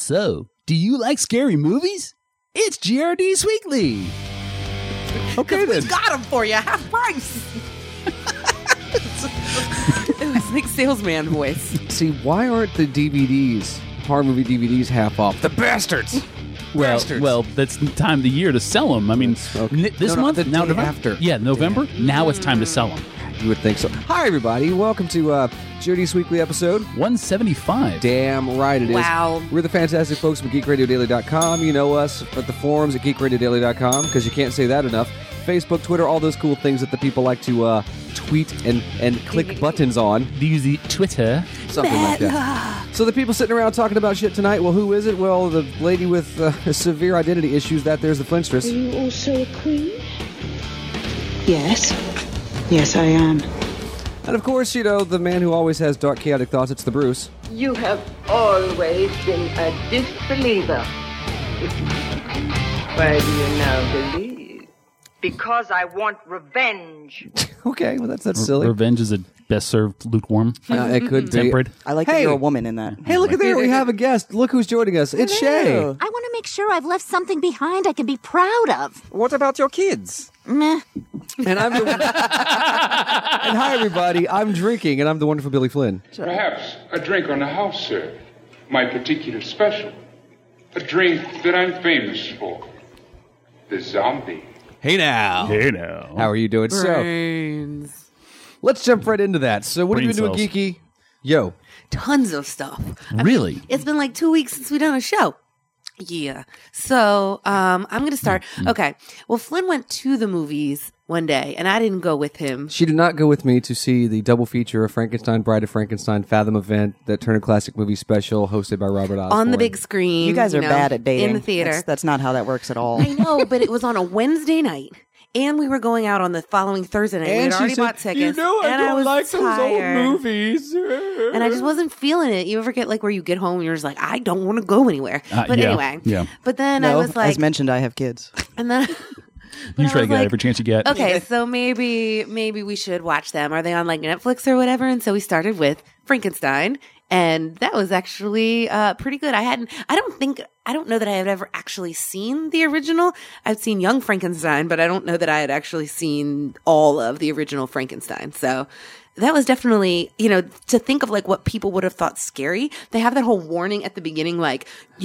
So, do you like scary movies? It's GRD's Weekly. Okay, then. We got them for you, half price. It was like salesman voice. See, why aren't the DVDs, horror movie DVDs, half off? The bastards! Well, that's the time of the year to sell them. I mean, Okay. this No, month, the now day November. after. Yeah, November. Now it's time to sell them. You would think so. Hi, everybody. Welcome to GRD's Weekly episode. 175. Damn right it is. Wow. We're the fantastic folks from GeekRadioDaily.com. You know us at the forums at GeekRadioDaily.com because you can't say that enough. Facebook, Twitter, all those cool things that the people like to tweet and click buttons on. Use the Twitter. Something like that. So the people sitting around talking about shit tonight, well, who is it? Well, the lady with severe identity issues, there's the Flintstress. Are you also a queen? Yes. Yes, I am. And of course, you know, the man who always has dark, chaotic thoughts, it's the Bruce. You have always been a disbeliever. Why do you now believe? Because I want revenge. Okay, well, that's silly. Revenge is best served lukewarm. It could be. Tempered. I like that Hey. you're a woman in that. Hey, look at there. We have a guest. Look who's joining us. It's Shay. Hello. I want to make sure I've left something behind I can be proud of. What about your kids? Meh. And I'm the, and hi, everybody. I'm drinking, and I'm the wonderful Billy Flynn. Perhaps a drink on the house, sir. My particular special. A drink that I'm famous for. The zombie. Hey, now. Hey now. How are you doing? Brains. So, let's jump right into that. So, what have you Brain been doing, Geeky? Yo. Tons of stuff. Really? It's been like 2 weeks since we've done a show. Yeah. So, I'm going to start. Okay. Well, Flynn went to the movies one day, and I didn't go with him. She did not go with me to see the double feature of Frankenstein, Bride of Frankenstein, Fathom event, that Turner Classic Movie special hosted by Robert Osborne. On the big screen. You guys are know, bad at dating. In the theater. That's not how that works at all. I know, but it was on a Wednesday night. And we were going out on the following Thursday night. We had already bought tickets. and I was tired. movies. And I just wasn't feeling it. You ever get like where you get home and you're just like, I don't want to go anywhere. But yeah, anyway. yeah. But then I No, was like, as mentioned, I have kids. and then You I try to was get like, every chance you get. okay, so maybe we should watch them. Are they on like Netflix or whatever? And so we started with Frankenstein, and that was actually pretty good. I don't know that I had ever actually seen the original. I've seen Young Frankenstein, but I don't know that I had actually seen all of the original Frankenstein. So that was definitely, to think of like what people would have thought scary. They have that whole warning at the beginning, like,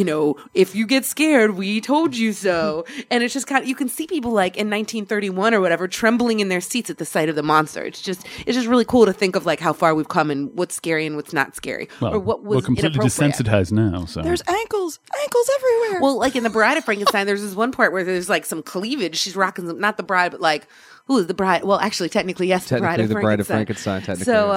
if you get scared, we told you so. And it's just kind of, you can see people like in 1931 or whatever, trembling in their seats at the sight of the monster. It's just really cool to think of like how far we've come and what's scary and what's not scary. Well, or what was we're completely inappropriate. desensitized now. So There's ankles everywhere. Well, like in the Bride of Frankenstein, there's this one part where there's like some cleavage. She's rocking some, not the bride, but like, who is the bride? Well, actually, technically, yes, the Bride of Frankenstein. Technically. So,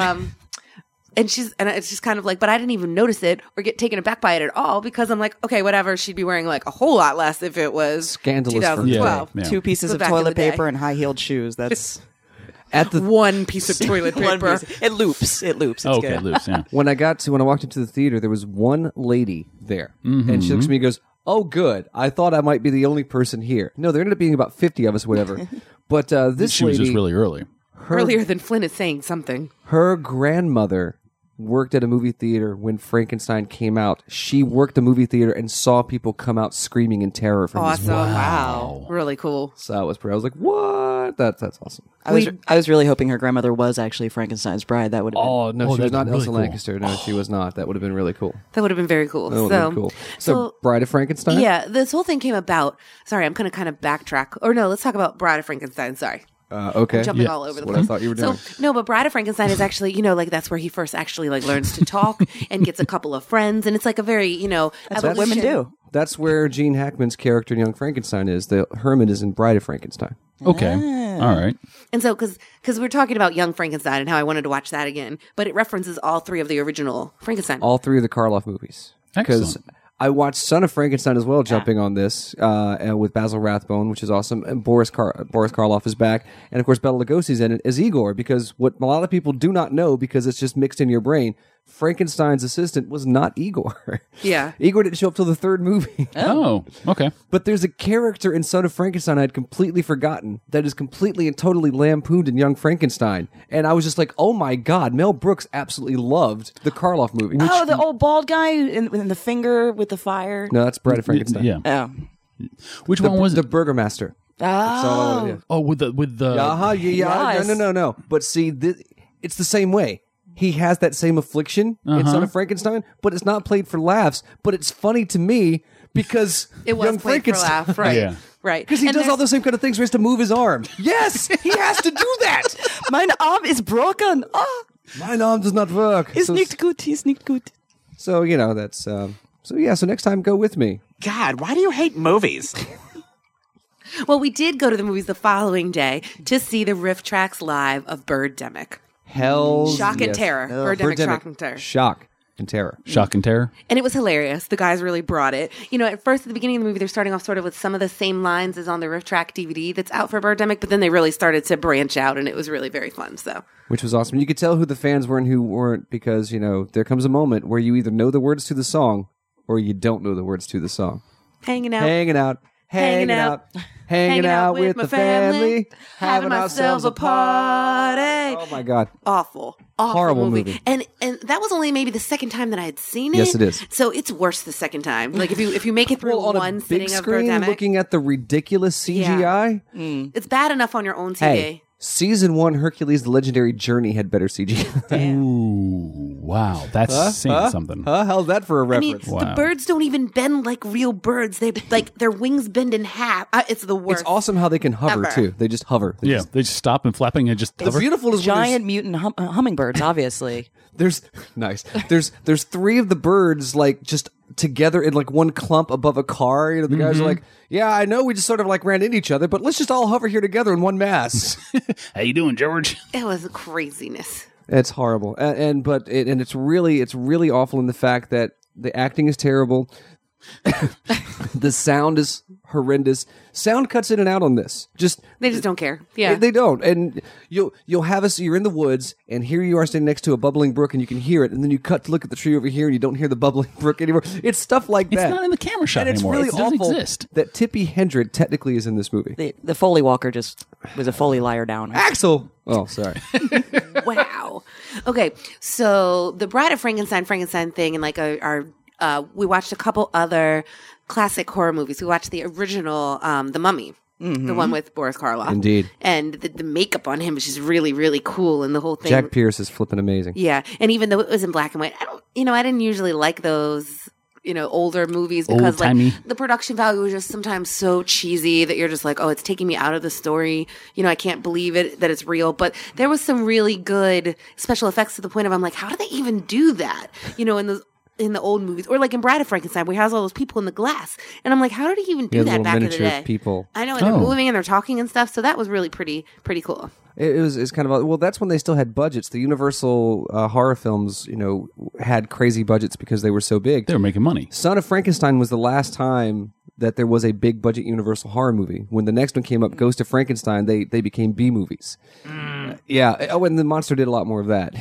and it's just kind of like, but I didn't even notice it or get taken aback by it at all because I'm like, okay, whatever. She'd be wearing like a whole lot less if it was Scandalous for 2012. Yeah. 2 pieces So of back in toilet the day. paper and high-heeled shoes. That's At the One piece of toilet one paper. piece. It loops. It's okay, good. loose. Yeah. when I walked into the theater, there was one lady there, and she looks at me and goes, "Oh, good. I thought I might be the only person here." No, there ended up being about 50 of us, whatever. But this She was lady, just really early. Earlier than Flynn is saying something. her grandmother worked at a movie theater when Frankenstein came out. She worked the movie theater and saw people come out screaming in terror from this. Awesome. Wow. Really cool. So I was like, "What? That's awesome." I was really hoping her grandmother was actually Frankenstein's bride. That would have been. Oh no, she was that's not really Elsa cool. Lancaster. No, she was not. That would have been really cool. That would have been very cool. That would have been cool. So, Bride of Frankenstein. Yeah, this whole thing came about. Sorry, I'm going to kind of backtrack. Or no, let's talk about Bride of Frankenstein. Sorry. Okay. Jumping all over the That's what place. I thought you were doing. So, no, but Bride of Frankenstein is actually, like that's where he first actually like learns to talk and gets a couple of friends. And it's like a very, That's what women do. That's where Gene Hackman's character in Young Frankenstein is. The Herman is in Bride of Frankenstein. Okay. All right. And so, because we're talking about Young Frankenstein and how I wanted to watch that again, but it references all 3 of the original Frankenstein. All 3 of the Karloff movies. Because Excellent. I watched Son of Frankenstein as well, jumping on this and with Basil Rathbone, which is awesome. And Boris Karloff is back. And, of course, Bela Lugosi's in it as Igor, because what a lot of people do not know, because it's just mixed in your brain, Frankenstein's assistant was not Igor. Yeah. Igor didn't show up till the third movie. Oh, okay. But there's a character in Son of Frankenstein I had completely forgotten that is completely and totally lampooned in Young Frankenstein. And I was just like, oh my God, Mel Brooks absolutely loved the Karloff movie. Oh, the old bald guy in the finger with the fire. No, that's Bride of Frankenstein. Yeah. Oh. Which one was The it? Burgermaster. Oh. Oh, with the. Yeah. Yes. No. But see, it's the same way. He has that same affliction in Son of Frankenstein, but it's not played for laughs. But it's funny to me because It was Young played for Frankenstein, laugh, right? Yeah. Right. Because he And does all there's- those same kind of things where he has to move his arm. Yes, he has to do that. Mein Arm is broken. Oh, My arm does not work. it's nicht gut. It's nicht gut. So that's so next time go with me. God, why do you hate movies? Well, we did go to the movies the following day to see the riff tracks live of Birdemic. Hell's Shock and yes. Terror. Birdemic, Shock and Terror. Shock and Terror. Shock and Terror. And it was hilarious. The guys really brought it. You know, at first, at the beginning of the movie, they're starting off sort of with some of the same lines as on the riff track DVD that's out for Birdemic, but then they really started to branch out, and it was really very fun. So, Which was awesome. You could tell who the fans were and who weren't because, there comes a moment where you either know the words to the song or you don't know the words to the song. hanging out. Hanging out with my family, having ourselves a party. Oh my God. Awful Horrible movie. And that was only maybe the second time that I had seen it. Yes, it is. So it's worse the second time. Like if you make it through on one a sitting big of screen, Birdemic, looking at the ridiculous CGI. it's bad enough on your own TV. Hey, season 1 Hercules: The Legendary Journey had better CGI. Ooh, wow. That's saying something. How's that for a I mean, reference? Wow. the birds don't even bend like real birds. They like their wings bend in half. It's the worst. It's awesome how they can hover Ever. too. They just hover. They Yeah, just- they just stop and flapping and just What's hover. beautiful is when Giant mutant hummingbirds, obviously. there's nice. There's 3 of the birds like just together in like one clump above a car. The guys are like, yeah, I know we just sort of like ran into each other, but let's just all hover here together in one mass. How you doing, George? It was craziness. It's horrible, and it's really awful in the fact that the acting is terrible. The sound is horrendous. Sound cuts in and out on this. They just don't care. Yeah. They don't. And you'll have us. You're in the woods, and here you are standing next to a bubbling brook, and you can hear it. And then you cut to look at the tree over here, and you don't hear the bubbling brook anymore. It's stuff like that. It's not in the camera shot and it's anymore. really It doesn't awful exist. that Tippi Hedren technically is in this movie. The Foley Walker just was a Foley liar down. Axel. Oh, sorry. Wow. Okay, so the Bride of Frankenstein thing, and like our we watched a couple other classic horror movies. We watched the original, The Mummy, the one with Boris Karloff. Indeed. And the makeup on him is just really, really cool, and the whole thing. Jack Pierce is flipping amazing. Yeah, and even though it was in black and white, I didn't usually like those. Older movies because Old-timey. like the production value was just sometimes so cheesy that you're just like, oh, it's taking me out of the story. I can't believe it that it's real. But there was some really good special effects to the point of I'm like, how do they even do that? In the old movies, or like in Bride of Frankenstein, where he has all those people in the glass, and I'm like, how did he even do Yeah, that little back in the miniature day? people. I know, and they're moving and they're talking and stuff. So that was really pretty cool. It's kind of that's when they still had budgets. The Universal horror films, had crazy budgets because they were so big. They were making money. Son of Frankenstein was the last time that there was a big budget Universal horror movie. When the next one came up, Ghost of Frankenstein, they became B movies. Yeah. Oh, and the monster did a lot more of that.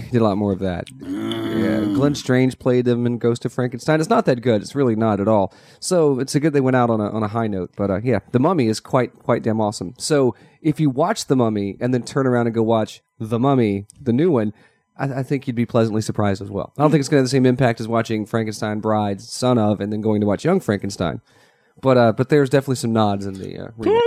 Yeah. Glenn Strange played them in Ghost of Frankenstein. It's not that good. It's really not at all. So it's a good they went out on a high note. But yeah, The Mummy is quite damn awesome. So if you watch The Mummy and then turn around and go watch The Mummy, the new one, I think you'd be pleasantly surprised as well. I don't think it's going to have the same impact as watching Frankenstein Bride, Son of, and then going to watch Young Frankenstein. But there's definitely some nods in the remake.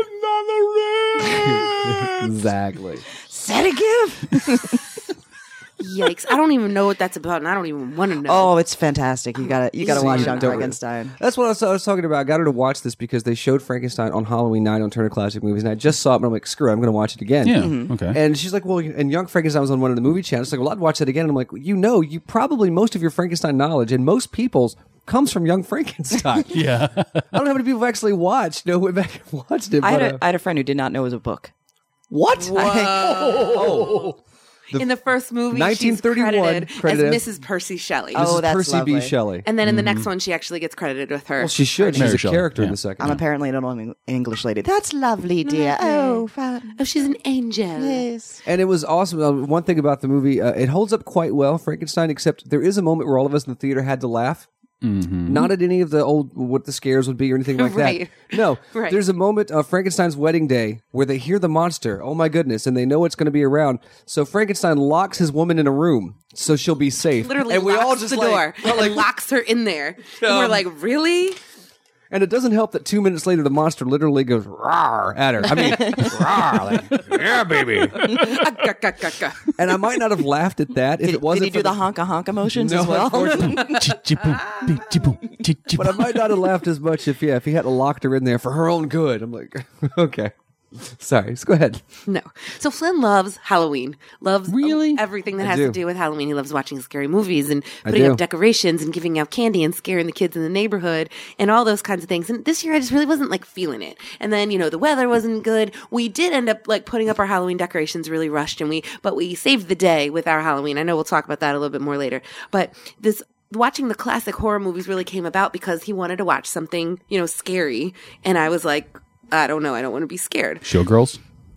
Exactly. Said again. Yikes! I don't even know what that's about, and I don't even want to know. Oh, it's fantastic. You gotta watch Young Don't- Frankenstein. That's what I was talking about. I got her to watch this because they showed Frankenstein on Halloween night on Turner Classic Movies, and I just saw it, and I'm like, screw it, I'm going to watch it again. Yeah. Okay. And she's like, well, and Young Frankenstein was on one of the movie channels. She's like, well, I'd watch that again. And I'm like, you probably most of your Frankenstein knowledge and most people's comes from Young Frankenstein. Yeah. I don't know how many people have actually watched, went back and watched it. I But, had a friend who did not know it was a book. what? Whoa. In the first movie, 1931 she's credited credited as Mrs. Percy Shelley. Oh, Mrs. that's Percy B. lovely. Shelley. And then in the next one, she actually gets credited with her. Well, she should. She's Mary a Shelley, character in yeah. the second. I'm one. apparently an English lady. That's lovely, dear. Oh, fun. Oh, she's an angel. Yes. And it was awesome. One thing about the movie, it holds up quite well, Frankenstein, except there is a moment where all of us in the theater had to laugh. Not at any of the old, what the scares would be or anything like Right. that. No. Right. There's a moment of Frankenstein's wedding day where they hear the monster. Oh my goodness. And they know it's going to be around. So Frankenstein locks his woman in a room so she'll be safe. Literally and we locks all just the like, door and locks her in there. And we're like, really? And it doesn't help that 2 minutes later, the monster literally goes rawr at her. I mean, rawr, like, yeah, baby. And I might not have laughed at that if it wasn't Did you do for the honka emotions No, as well? unfortunately. But I might not have laughed as much if he had locked her in there for her own good. I'm like, okay. Sorry, so go ahead. No. So Flynn loves Halloween. Loves Really? everything that I has do. to do with Halloween. He loves watching scary movies and I putting do. up decorations and giving out candy and scaring the kids in the neighborhood and all those kinds of things. And this year I just really wasn't like feeling it. And then, the weather wasn't good. We did end up like putting up our Halloween decorations really rushed but we saved the day with our Halloween. I know we'll talk about that a little bit more later. But watching the classic horror movies really came about because he wanted to watch something, scary. And I was like, I don't know. I don't want to be scared. Showgirls.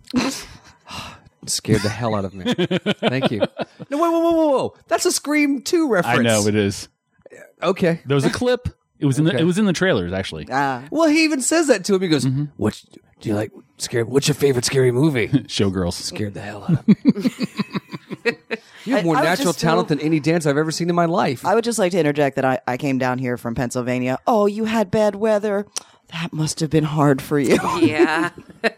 Scared the hell out of me. Thank you. No, whoa. That's a Scream 2 reference. I know it is. Okay. There was a clip. It was in Okay. it was in the trailers actually. Well, he even says that to him. He goes, "What do you like? Scary? What's your favorite scary movie?" Showgirls. Scared the hell out of me. You have more I would natural just talent feel- than any dance I've ever seen in my life. I would just like to interject that I came down here from Pennsylvania. Oh, you had bad weather. That must have been hard for you. Yeah.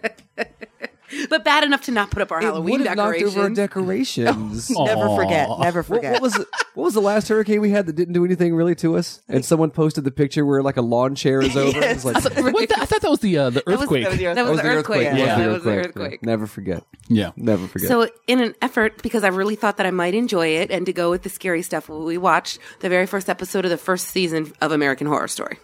But bad enough to not put up our Halloween would have knocked over our decorations. decorations. Never Aw. forget. Never What, forget. what was the last hurricane we had that didn't do anything really to us? And someone posted the picture where like a lawn chair is over. Yes. It's like, I thought that was the earthquake. That was the earthquake. It was Yeah, the that was the earthquake. earthquake. Never forget. Yeah. Never forget. So, in an effort, because I really thought that I might enjoy it, and to go with the scary stuff, we watched the very first episode of the first season of American Horror Story.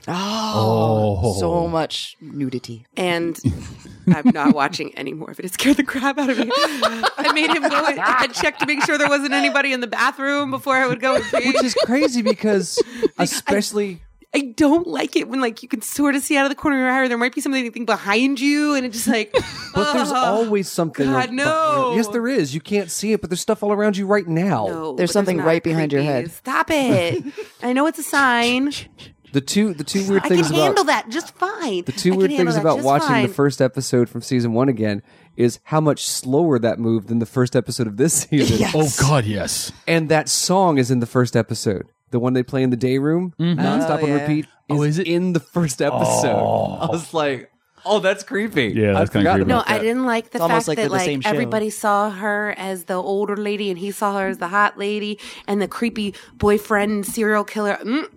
Oh. So much nudity. And I'm not watching any more of it. It scared the crap out of me. I made him go and check to make sure there wasn't anybody in the bathroom before I would go and pee. Which is crazy because especially... I don't like it when like you can sort of see out of the corner of your eye or there might be something behind you and it's just like But there's always something. God, no. Yes, there is. You can't see it, but there's stuff all around you right now. No, There's but something not right behind your creepy. head. Stop it. I know it's a sign. The two weird I things can about handle that just fine. the two weird things about watching the first episode from season 1 again is how much slower that moved than the first episode of this season. Yes. Oh God, yes. And that song is in the first episode. The one they play in the day room, nonstop Oh, on yeah. repeat. Oh, is it? in the first episode? I was like, oh, that's creepy. Yeah, that's I kinda forgot creepy. No, about that. I didn't like the It's almost fact like that they're the same like show. everybody saw her as the older lady and he saw her as the hot lady and the creepy boyfriend serial killer.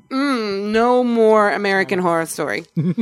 No more American Horror Story.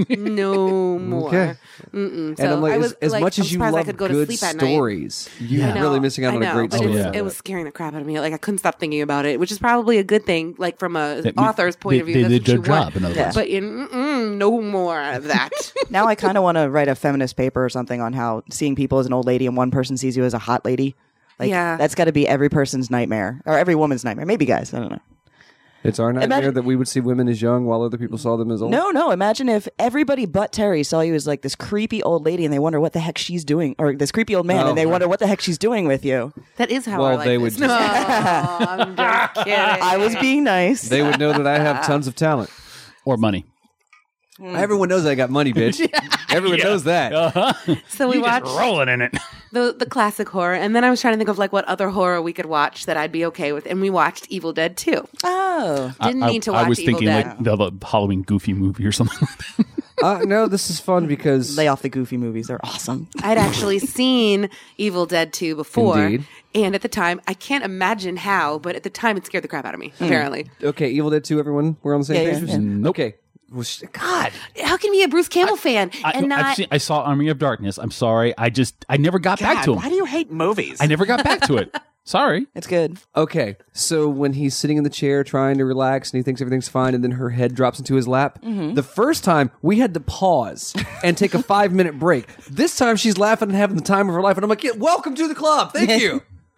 No more. Okay. Mm-mm. And I'm like, I was, as much I'm as you surprised I love could go to good sleep at night. stories, I you're know, really missing out I on a know, great but story. it was scaring the crap out of me. Like I couldn't stop thinking about it, which is probably a good thing. Like from a That author's point of view, they that's did what their you job, want. in other Yeah. words. But no more of that. Now I kind of want to write a feminist paper or something on how seeing people as an old lady and one person sees you as a hot lady. Like, Yeah. that's got to be every person's nightmare or every woman's nightmare. Maybe guys, I don't know. It's our nightmare Imagine- that we would see women as young while other people saw them as old. No. Imagine if everybody but Terry saw you as like this creepy old lady and they wonder what the heck she's doing, or this creepy old man Oh, and they right. wonder what the heck she's doing with you. That is how Well, I like they this. would No, just- I'm just kidding. I was being nice. They would know that I have tons of talent. Or money. Everyone knows I got money, bitch. Everyone knows that. So we watched rolling in it. the classic horror, and then I was trying to think of like what other horror we could watch that I'd be okay with, and we watched Evil Dead 2. Oh. Didn't mean to watch I was Evil thinking Dead. like the Halloween Goofy movie or something like that. No, this is fun because Lay off the goofy movies. They're awesome. I'd actually seen Evil Dead 2 before, Indeed. and at the time, I can't imagine how, but at the time, it scared the crap out of me. Apparently, okay, Evil Dead 2, everyone, we're on the same Yeah, page. yeah. Okay, well, God, how can you be a Bruce Campbell fan and not? I saw Army of Darkness. I'm sorry. I never got back to him. Why do you hate movies? I never got back to it. Sorry. It's good. Okay, so when he's sitting in the chair trying to relax and he thinks everything's fine, and then her head drops into his lap, the first time we had to pause and take a 5-minute break. This time she's laughing and having the time of her life, and I'm like, yeah, welcome to the club. Thank you.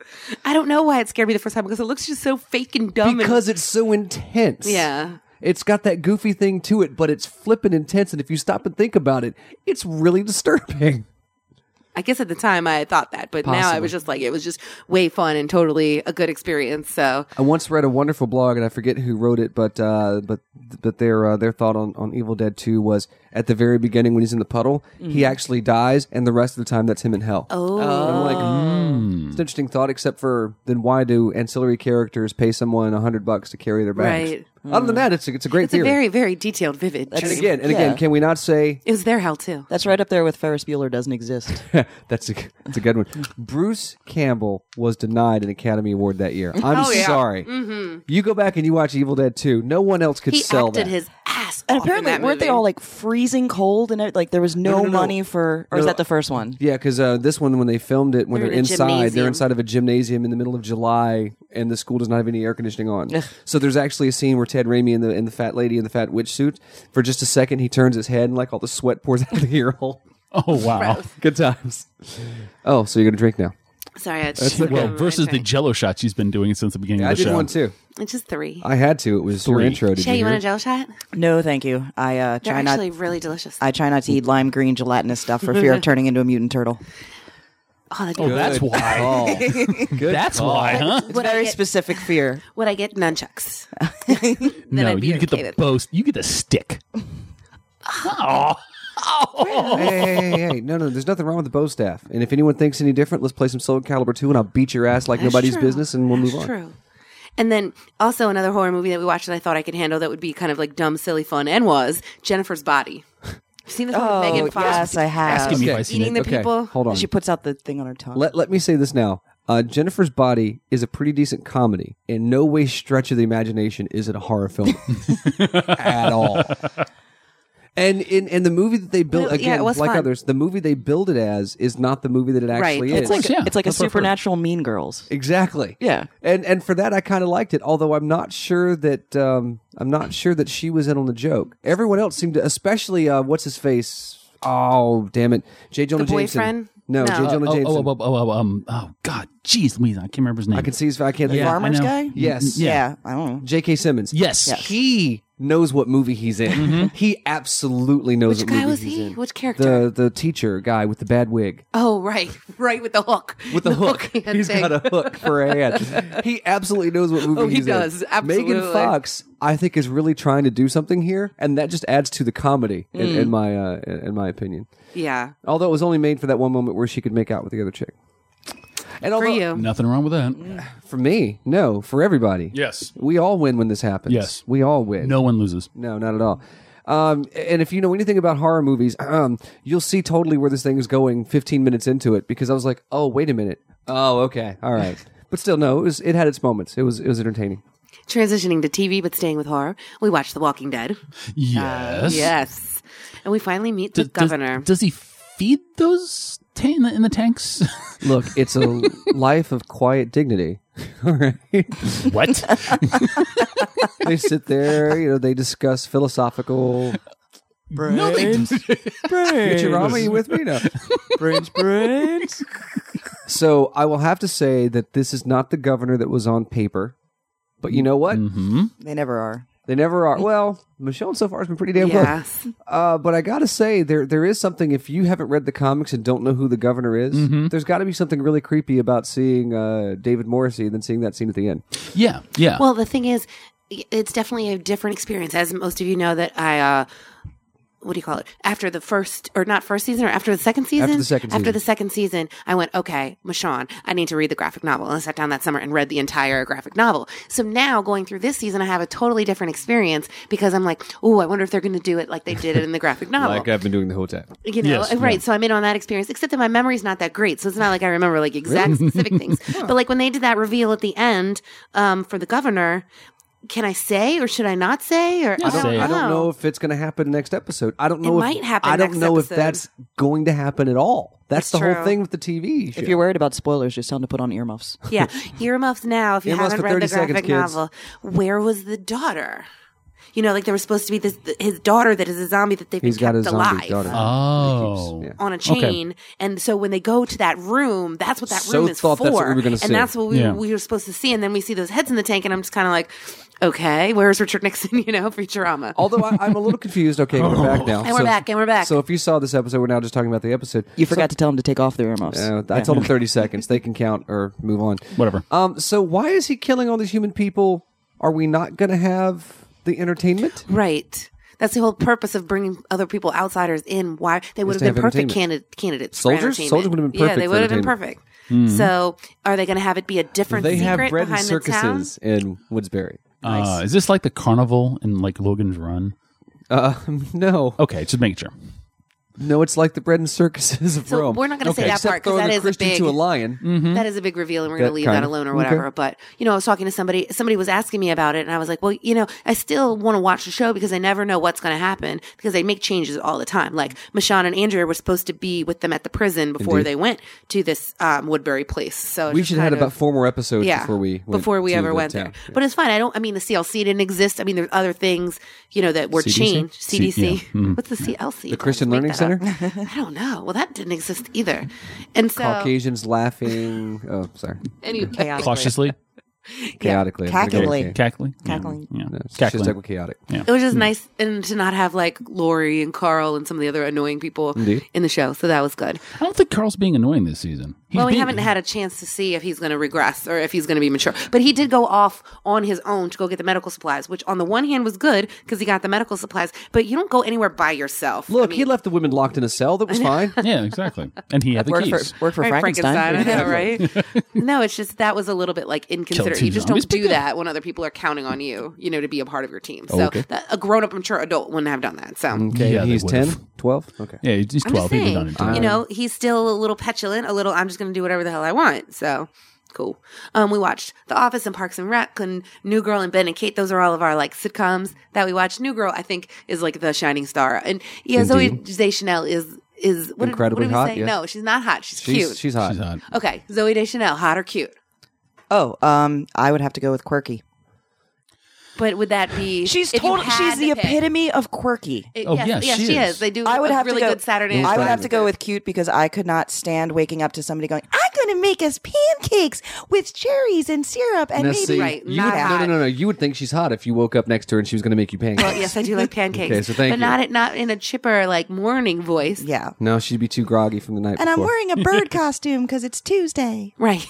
I don't know why it scared me the first time because it looks just so fake and dumb. Because it's so intense. Yeah. It's got that goofy thing to it, but it's flippin' intense. And if you stop and think about it, it's really disturbing. I guess at the time I thought that, but now I was just like, it was just way fun and totally a good experience. So I once read a wonderful blog, and I forget who wrote it, but their thought on Evil Dead 2 was at the very beginning when he's in the puddle, he actually dies, and the rest of the time that's him in hell. Oh. And I'm like, it's an interesting thought, except for then why do ancillary characters pay someone $100 to carry their bags? Right. Other than that, it's a great It's theory. a very, very detailed, vivid and dream. again, can we not say It was their hell too. That's right up there with Ferris Bueller doesn't exist. that's a good one? Bruce Campbell was denied an Academy Award that year. I'm sorry. Mm-hmm. You go back and you watch Evil Dead 2. No one else could He sell acted that. his ass And off in apparently, that weren't they movie. all like freezing cold and like there was no, No. money for? Or is that the first one? Yeah, because this one, when they filmed it, when They're they're in a inside, they're gymnasium. inside of a gymnasium in the middle of July, and the school does not have any air conditioning on. So there's actually a scene where Ted Raimi and the fat lady in the fat witch suit, for just a second, he turns his head and like all the sweat pours out of the ear hole. Oh, wow. Good times. Oh, so you're gonna drink now? Sorry, I Well, versus the Jello shot she's been doing since the beginning Yeah, I of the did show. one too. It's just 3. I had to. It was your 3. intro. Did Shay, you you hear want a it? gel shot? No, thank you. I They're try actually not. really delicious. I try not to eat lime green gelatinous stuff for fear of turning into a mutant turtle. Oh, that'd be Oh, that's Good why. call. Good That's call. why, huh? It's a very specific fear. Would I get nunchucks? No, I'd be you get okay the with- boast. You get the stick. Oh. Hey, no, there's nothing wrong with the bow staff. And if anyone thinks any different, let's play some Soul Calibur 2 and I'll beat your ass like That's nobody's true. business and we'll move That's on. True. And then also another horror movie that we watched that I thought I could handle that would be kind of like dumb, silly fun and was Jennifer's Body. You've seen this one with Megan Fox? yes, I have. Asking me if Okay. I've seen Eating it. the people. Hold on. She puts out the thing on her tongue. Let me say this now. Jennifer's Body is a pretty decent comedy. In no way stretch of the imagination is it a horror film at all. And in the movie that they built, Yeah, again, it was like fun. others, the movie they build it as is not the movie that it actually Right. is. It's like Yeah, it's like a that's what I've heard. supernatural Mean Girls. Exactly. Yeah. And for that I kind of liked it, although I'm not sure that she was in on the joke. Everyone else seemed to, especially what's his face? Oh, damn it. J. Jonah The Jameson. boyfriend? No, No. J. Jonah Jameson. Oh, God. Jeez Louise, I can't remember his name. I can see his I can't The think of- I farmer's know. guy? Yes. Yeah. I don't know. J.K. Simmons. Yes. He knows what movie he's in. He absolutely knows Which what guy movie was he's he? in. Which character? The teacher guy with the bad wig. Oh, right with the hook. With the hook. hand He's thing. got a hook for a hand. He absolutely knows what movie Oh, he he's does. in. Absolutely. Megan Fox, I think, is really trying to do something here, and that just adds to the comedy, in my opinion. Yeah, Although it was only made for that one moment where she could make out with the other chick. And for although, you. Nothing wrong with that. For me, no. For everybody. Yes. We all win when this happens. Yes. We all win. No one loses. No, not at all. And if you know anything about horror movies, you'll see totally where this thing is going 15 minutes into it, because I was like, oh, wait a minute. Oh, okay. All right. But still, no, it had its moments. It was entertaining. Transitioning to TV, but staying with horror, we watched The Walking Dead. Yes. Yes, and we finally meet the governor. Does he feed those in the tanks? Look, it's a life of quiet dignity. All right. What? They sit there, they discuss philosophical. No, they Futurama, are you with me? No. Brains. So I will have to say that this is not the governor that was on paper. But you know what? They never are. They never are. Well, Michonne so far has been pretty damn Yes. close. But I got to say, there is something, if you haven't read the comics and don't know who the governor is, there's got to be something really creepy about seeing David Morrissey and then seeing that scene at the end. Yeah. Yeah. Well, the thing is, it's definitely a different experience. As most of you know, that I, what do you call it? After the first, or not first season, or after the second season? After the second season. After the second season, I went, okay, Michonne, I need to read the graphic novel. And I sat down that summer and read the entire graphic novel. So now, going through this season, I have a totally different experience, because I'm like, oh, I wonder if they're going to do it like they did it in the graphic novel. Like I've been doing the whole time. You know, Yes, right? yeah. So I'm in on that experience, except that my memory's not that great. So it's not like I remember like exact specific things. But like when they did that reveal at the end for the governor, can I say or should I not say? Or Yeah, say it. I don't know if it's going to happen next episode. I don't know. It might happen I don't next know if episode. that's going to happen at all. That's the That's whole true. thing with the TV show. If you're worried about spoilers, just tell them to put on earmuffs. Yeah, earmuffs now. If you Earmuffs haven't for read the 30 seconds, graphic kids. novel, where was the daughter? like there was supposed to be his daughter that is a zombie that they've He's been got a kept zombie alive daughter. Oh. Yeah. on a chain. And so when they go to that room, that's what that room is for. That's what we were going to see. And that's what we were supposed to see. And then we see those heads in the tank, and I'm just kind of like, okay, where's Richard Nixon, Futurama? Although I'm a little confused. Okay, we're back now. And we're back. So if you saw this episode, we're now just talking about the episode. You forgot to tell him to take off the earmuffs. I told them 30 seconds. They can count or move on. Whatever. So why is he killing all these human people? Are we not going to have the entertainment? Right. That's the whole purpose of bringing other people, outsiders, in. Why they would Is to have been have perfect entertainment. candidates. Soldiers? For entertainment. Soldiers would have been perfect Yeah, they for would have been entertainment. perfect. So, are they going to have it be a different They have secret bread and behind the town? circuses in Woodsbury. Is this like the carnival in like Logan's Run? No. Okay, just making sure. No, it's like the bread and circuses of So Rome. we're not going to say that Except part because throwing that a is Christian a big to a lion. That is a big reveal, and we're going That to leave kind that of- alone or okay. whatever. But I was talking to somebody. Somebody was asking me about it, and I was like, "Well, I still want to watch the show because I never know what's going to happen because they make changes all the time." Like Michonne and Andrea were supposed to be with them at the prison before Indeed. they went to this Woodbury place. So We just should have had kind about of- 4 more episodes yeah, before we ever to went the there. town. Yeah. But it's fine. the CLC didn't exist. I mean, there's other things that were CDC? changed. CDC. Yeah. What's the CLC? The Christian Don't Learning make that Center? up. I don't know. Well, that didn't exist either. And so Caucasians laughing. Oh, sorry. anyway, Cautiously, Chaotically. I'm gonna go with Cackling. K. cackling, Cackling. Yeah. No, it's Cackling. just like chaotic. it was just nice and to not have like Lori and Carl and some of the other annoying people Indeed. in the show. So that was good. I don't think Carl's being annoying this season. He's Well, we being- haven't had a chance to see if he's going to regress or if he's going to be mature. But he did go off on his own to go get the medical supplies, which on the one hand was good because he got the medical supplies. But you don't go anywhere by yourself. Look, I mean, he left the women locked in a cell. That was fine. Yeah, exactly. And he had the Worked keys. for right, Frankenstein. I know, right? No, it's just that was a little bit like inconsiderate. two You just zombies, don't but do good. that when other people are counting on you, to be a part of your team. So Okay. a grown-up, mature adult wouldn't have done that. So. Okay, Yeah, they he's 10, would've. 12? Okay. Yeah, he's I'm 12. just He'd be done saying, in 2. he's still a little petulant, I'm just going to do whatever the hell I want. So cool. We watched The Office and Parks and Rec and New Girl and Ben and Kate. Those are all of our like sitcoms that we watch. New Girl, I think, is like the shining star. And yeah, Zoe Deschanel is what Incredibly did we hot, say? yes. No, she's not hot. She's cute. She's hot. She's hot. Okay, Zoe Deschanel, hot or cute? Oh, I would have to go with quirky. But would that be? She's if you total. had She's the to pick? epitome of quirky. Oh, yes, yes, she she is. is. They do. I would a have really to go. good Saturday. I would night have to go with cute because I could not stand waking up to somebody going, "I'm going to make us pancakes with cherries and syrup and Now, maybe." see, Right, you not would, hot. no. You would think she's hot if you woke up next to her and she was going to make you pancakes. Well, yes, I do like pancakes. Okay, so thank but you. not in a chipper like morning voice. Yeah. No, she'd be too groggy from the night And I'm before. wearing a bird costume because it's Tuesday. Right.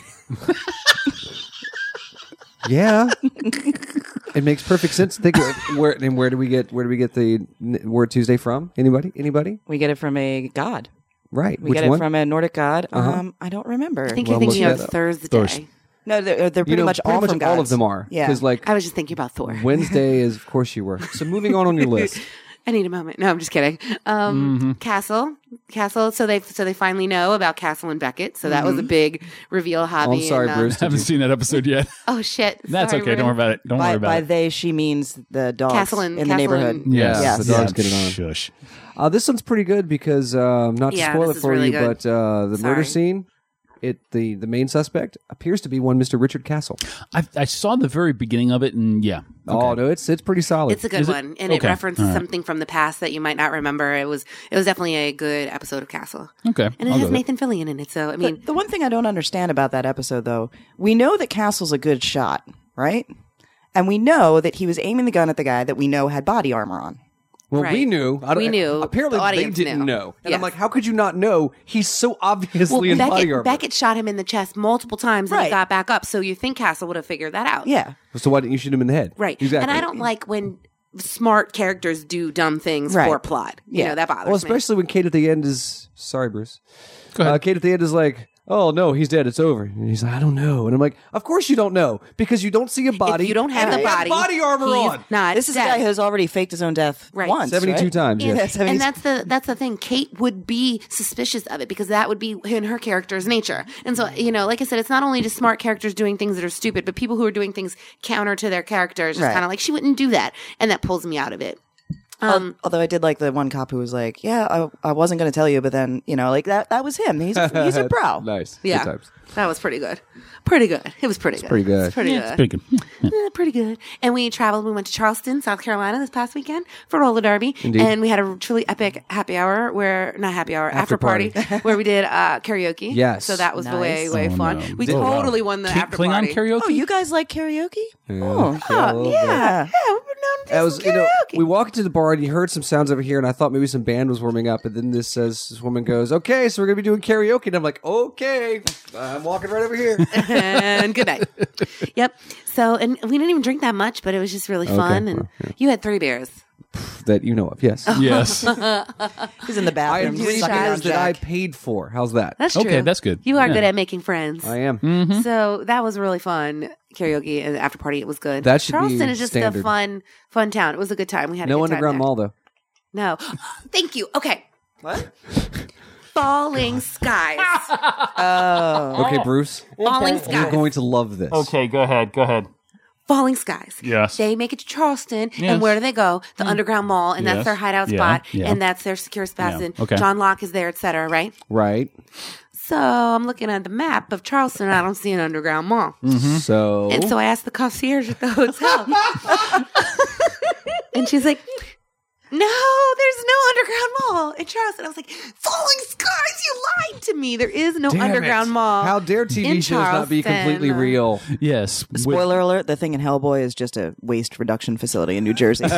Yeah, it makes perfect sense. Think of where do we get the word Tuesday from? Anybody? We get it from a god. Right. We Which get one? it from a Nordic god. I don't remember. I think Well, you're thinking look of that up. Thursday. No, they're pretty much all from gods. all of them are. Yeah. Because like I was just thinking about Thor. Wednesday is, of course, you were. So moving on your list. I need a moment. No, I'm just kidding. Castle. So they finally know about Castle and Beckett. So that was a big reveal. Oh, Hobby. I'm sorry, and, Bruce. I haven't seen that episode yet. Oh shit. That's Sorry, okay. Don't worry about it. Don't worry By about it. they, she means the dogs Castle and- in the Castle neighborhood. and- Yes, Yes. the dogs get it on. Shush. This one's pretty good because not to Yeah, spoil this it is for really you, good. but the murder Sorry. scene. The main suspect appears to be one Mr. Richard Castle. I saw the very beginning of it, and yeah. Oh no, it's pretty solid. It's a good Is it? one, and it Okay. references All right. something from the past that you might not remember. It was definitely a good episode of Castle, Okay. and it I'll has go with it. Nathan Fillion in it. So I mean, The one thing I don't understand about that episode, though, we know that Castle's a good shot, right? And we know that he was aiming the gun at the guy that we know had body armor on. Well, Right. we knew. We knew. Apparently, The they audience didn't knew. know. And I'm Yes. like, how could you not know? He's so obviously in body armor. Beckett shot him in the chest multiple times, and he Right. got back up. So you think Castle would have figured that out? Yeah. So why didn't you shoot him in the head? Right. Exactly. And I don't like when smart characters do dumb things Right. for plot. You Yeah. know, that bothers Well, me. especially when Kate at the end is sorry, Bruce. Go ahead. Kate at the end is like, "Oh no, he's dead. It's over." And he's like, "I don't know." And I'm like, "Of course you don't know because you don't see a body. If you don't have and the they have body, armor he's on." not This is a dead. guy who's already faked his own death Right. once. 72 right? times. And, Yes. and that's the thing. Kate would be suspicious of it because that would be in her character's nature. And so, like I said, it's not only just smart characters doing things that are stupid, but people who are doing things counter to their characters, just Right. kind of like, she wouldn't do that. And that pulls me out of it. Although I did like the one cop who was like, "Yeah, I wasn't going to tell you," but then like that was him. He's a pro. Nice. Yeah. Good times. That was pretty good. Pretty good. It was pretty good. pretty good. It's pretty good. It's pretty good. Yeah, pretty good. And we traveled. We went to Charleston, South Carolina this past weekend for roller derby. Indeed. And we had a truly epic happy hour after party where we did karaoke. Yes. So that was Nice. way Oh, fun. no. We Oh, wow. totally won the after Klingon party. karaoke? Oh, you guys like karaoke? Yeah, Oh, a little bit. yeah. Yeah, we're known to do That was, some karaoke. we walked to the bar and you heard some sounds over here, and I thought maybe some band was warming up. And then this woman goes, "Okay, so we're gonna be doing karaoke," and I'm like, "Okay, I'm walking right over here." And good night. Yep. So, and we didn't even drink that much, but it was just really fun. And well, yeah. you had 3 beers. That you know of, yes. Yes. He's in the I bathroom. had 3 sucking on beers that I Jack. paid for. How's that? That's true. Okay, that's good. You are Yeah. good at making friends. I am. Mm-hmm. So that was really fun. Karaoke and after party, it was good. That should be Charleston is just standard. a fun town. It was a good time. We had No a good time underground there. mall though. No. Thank you. Okay. What? Falling skies. Oh. Okay, Bruce, Falling you're skies. going to love this. Okay, go ahead. Falling skies. Yes. They make it to Charleston, Yes. and where do they go? The underground mall, and that's Yes. their hideout Yeah, spot, yeah. and that's their secure spot. Yeah. And Okay. John Locke is there, etc. Right? Right. So I'm looking at the map of Charleston, and I don't see an underground mall. So, And so I asked the concierge at the hotel, and she's like, "No, there's no underground mall in Charleston." I was like, "Falling skies, you lied to me. There is no Damn underground it. mall." How dare TV in shows not be Charleston. completely real? Yes. With- Spoiler alert, the thing in Hellboy is just a waste reduction facility in New Jersey.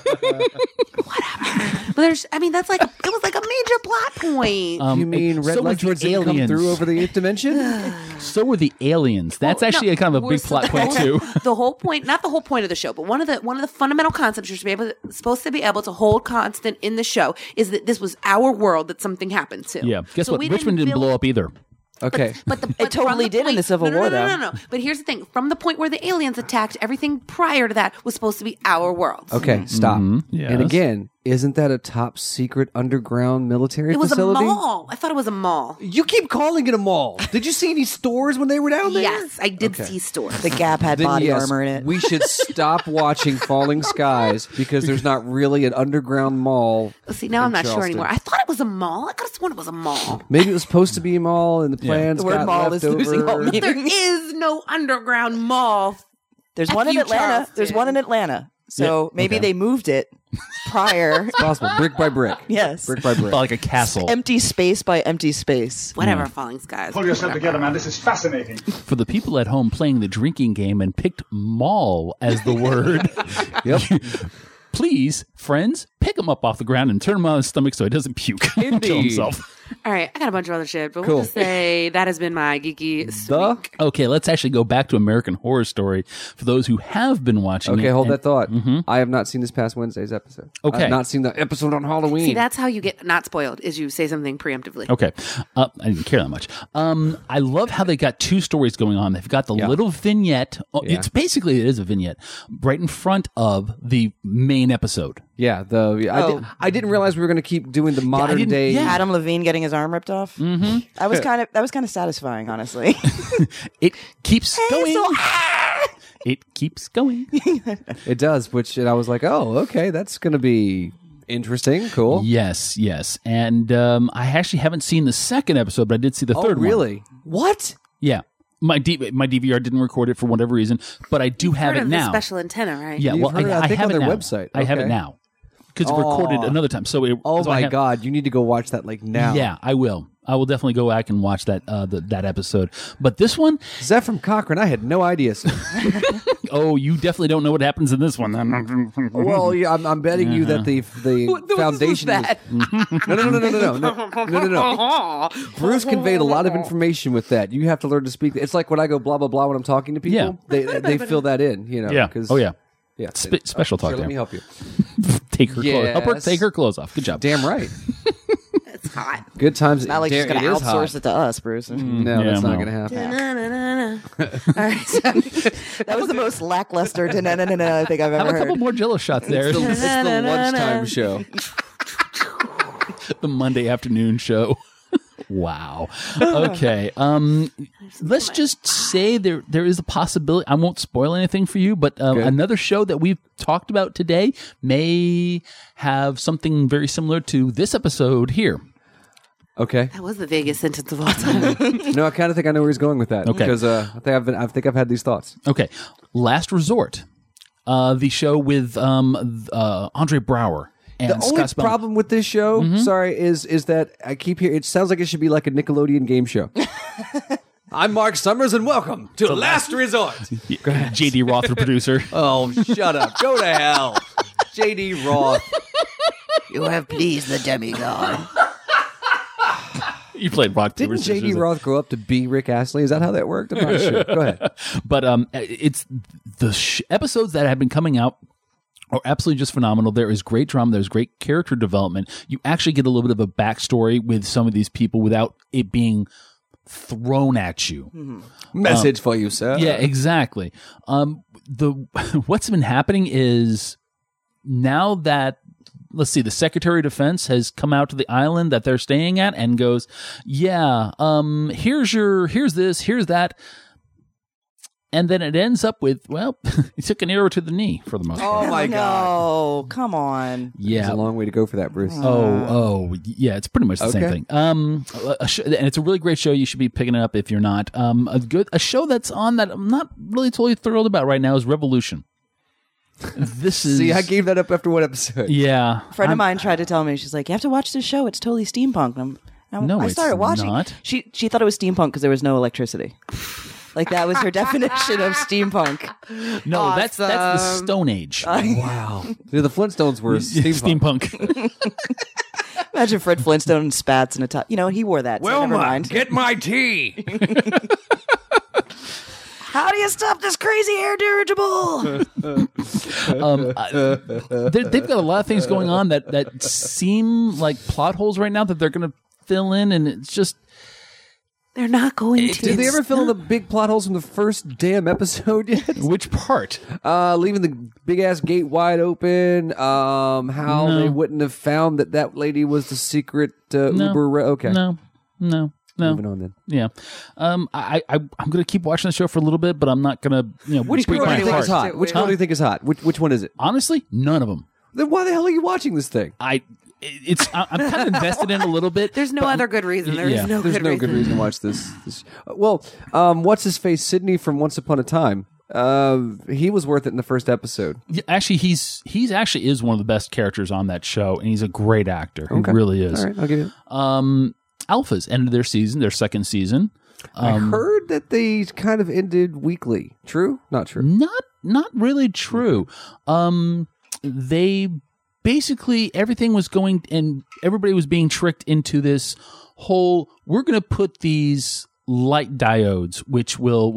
But there's, I mean, that's like, it was like a major plot point. You mean Red so was Ledger's the didn't come aliens. through over the 8th dimension? So were the aliens. That's Well, actually no, a kind of a we're big plot point too. The whole point, not the whole point of the show, but one of the fundamental concepts you're supposed to be able to hold constant in the show is that this was our world that something happened to. Yeah. Guess So what? we Richmond didn't build- blow up either. Okay. But the, It but from totally the did in point- the Civil War, though. No. But here's the thing: from the point where the aliens attacked, everything prior to that was supposed to be our world. Okay, stop. Yes. And again, isn't that a top secret underground military It was facility? a mall. I thought it was a mall. You keep calling it a mall. Did you see any stores when they were down there? Yes, I did Okay. see stores. The Gap had Then body yes, armor in it. we should stop watching Falling Skies because there's not really an underground mall. See, now I'm in not sure Charleston. anymore. I thought it was a mall. I could have sworn it was a mall. Maybe it was supposed to be a mall and the plans The word got mall left is losing all over. meaning. There is no underground mall. There's F one in you, Atlanta. Charleston. There's one in Atlanta. So maybe okay. they moved it prior. It's possible, brick by brick. Yes. Brick by brick. Like a castle. Empty space by empty space. Whatever, Falling Skies. Pull yourself together, man. This is fascinating. For the people at home playing the drinking game and picked mall as the word. Yep. Please, friends, pick him up off the ground and turn him on his stomach so he doesn't puke and kill Indeed. himself. All right, I got a bunch of other shit, but Cool. we'll just say that has been my geeky The? week. Okay, let's actually go back to American Horror Story for those who have been watching it. Okay, hold And- that thought. I have not seen this past Wednesday's episode. Okay. I've not seen the episode on Halloween. See, that's how you get not spoiled, is you say something preemptively. Okay. I didn't care that much. I love how they got 2 stories going on. They've got the Yeah. little vignette. Yeah. It's basically, it is a vignette right in front of the main episode. Yeah, I didn't realize we were going to keep doing the modern didn't- day. yeah. Adam Levine getting his arm ripped off. Mm-hmm. That was kind of satisfying, honestly. It keeps going. so- It keeps going. It does, and I was like, oh, okay, that's going to be interesting, cool. Yes. And I actually haven't seen the second episode, but I did see the Oh, third one. really? What? Yeah. My DVR didn't record it for whatever reason, but I do have Heard it of the now. special antenna, right? Yeah, You've well, heard it, I I think, have on it their now. website. I have it Okay. now because it recorded Aw. another time. So, Oh so I my have- God, you need to go watch that like now. Yeah, I will. I will definitely go back and watch that that episode. But this one, Zephram Cochran, I had no idea. Sir. oh, you definitely don't know what happens in this one. Well, yeah, I'm betting you that the foundation. that? No. Bruce conveyed a lot of information with that. You have to learn to speak. It's like when I go blah blah blah when I'm talking to people. Yeah. They fill that in. You know. Yeah. 'cause- Oh yeah. Yeah. Special talk Sure, let there. me help you. Take her clothes. Help her Yes. take her clothes off. Good job. Damn right. It's hot. Good times. Not like she's going to It is outsource hot. it to us, Bruce. No, Yeah, that's not no. going to happen. Na-na-na-na. All right. So, That was the most lackluster na-na-na-na I think I've Have ever a couple heard. more Jello shots there. It's the lunchtime show. The Monday afternoon show. Wow. Okay. Let's just say there is a possibility. I won't spoil anything for you, but another show that we've talked about today may have something very similar to this episode here. Okay. That was the vaguest sentence of all time. No, I kind of think I know where he's going with that. Okay. Because I think I've had these thoughts. Okay. Last Resort. The show with Andre Braugher. And The only Scott Spellman. problem with this show, sorry, is that I keep hearing it sounds like it should be like a Nickelodeon game show. I'm Mark Summers, and welcome to Last Resort. JD Roth, the producer. Oh, shut up! Go to hell, JD Roth. You have pleased the demigod. You played Rock Didn't JD Roth grow up to be Rick Astley? Is that how that worked? I'm not sure. Go ahead. But it's the episodes that have been coming out are absolutely just phenomenal. There is great drama. There's great character development. You actually get a little bit of a backstory with some of these people without it being thrown at you. Message for you, sir. Yeah, exactly. What's been happening is now that, let's see, the Secretary of Defense has come out to the island that they're staying at and goes, yeah, here's this, here's that. And then it ends up with, well, he took an arrow to the knee for the most part. Oh my God. No, come on. Yeah. There's a long way to go for that, Bruce. Yeah, it's pretty much the same thing. And it's a really great show. You should be picking it up if you're not. A show that's on that I'm not really totally thrilled about right now is Revolution. This is. See, I gave that up after one episode. Yeah. A friend of mine tried to tell me, she's like, you have to watch this show. It's totally steampunk. No, I started it's watching. not. She thought it was steampunk because there was no electricity. Like that was her definition of steampunk. No, that's the Stone Age. Wow. Yeah, the Flintstones were steampunk. Imagine Fred Flintstone and spats and a top. You know, he wore that. So never mind. Get my tea. How do you stop this crazy air dirigible? They've got a lot of things going on that seem like plot holes right now that they're going to fill in, and it's just. They're not going to. Did they ever fill in the big plot holes from the first damn episode yet? Which part? Leaving the big ass gate wide open. How they wouldn't have found that lady was the secret Uber. Okay. No. Moving on then. Yeah. I'm going to keep watching the show for a little bit, but I'm not going to. Which girl do you think is hot? Which girl do you think is hot? Which one is it? Honestly, none of them. Then why the hell are you watching this thing? I'm kind of invested in it a little bit. There's no other good reason. There's no good reason to watch this. Well, what's his face? Sydney from Once Upon a Time. He was worth it in the first episode. Yeah, actually, he's actually is one of the best characters on that show, and he's a great actor. He really is. All right, I'll give you. Alphas ended their second season. I heard that they kind of ended weekly. True? Not true. Not really true. They basically everything was going, and everybody was being tricked into this whole. We're going to put these light diodes, which will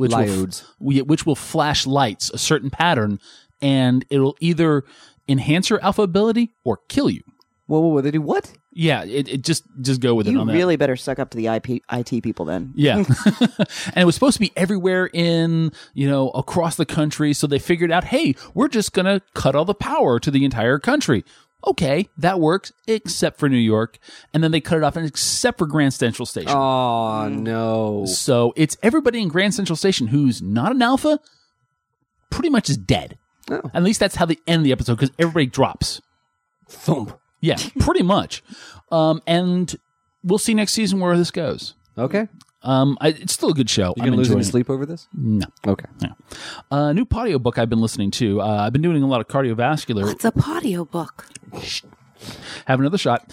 flash lights a certain pattern, and it'll either enhance your alpha ability or kill you. Whoa! They do what? Yeah, it just go with it You on that. really better suck up to the IT people then. Yeah. And it was supposed to be everywhere across the country. So they figured out, hey, we're just going to cut all the power to the entire country. Okay, that works, except for New York. And then they cut it off, and except for Grand Central Station. Oh, no. So it's everybody in Grand Central Station who's not an alpha pretty much is dead. Oh. At least that's how they end the episode, because everybody drops. Thump. Yeah, pretty much. And we'll see next season where this goes. Okay. It's still a good show. You gonna lose any sleep over this? No. Okay. Yeah. New audio book I've been listening to. I've been doing a lot of cardiovascular. What's a audio book? Have another shot.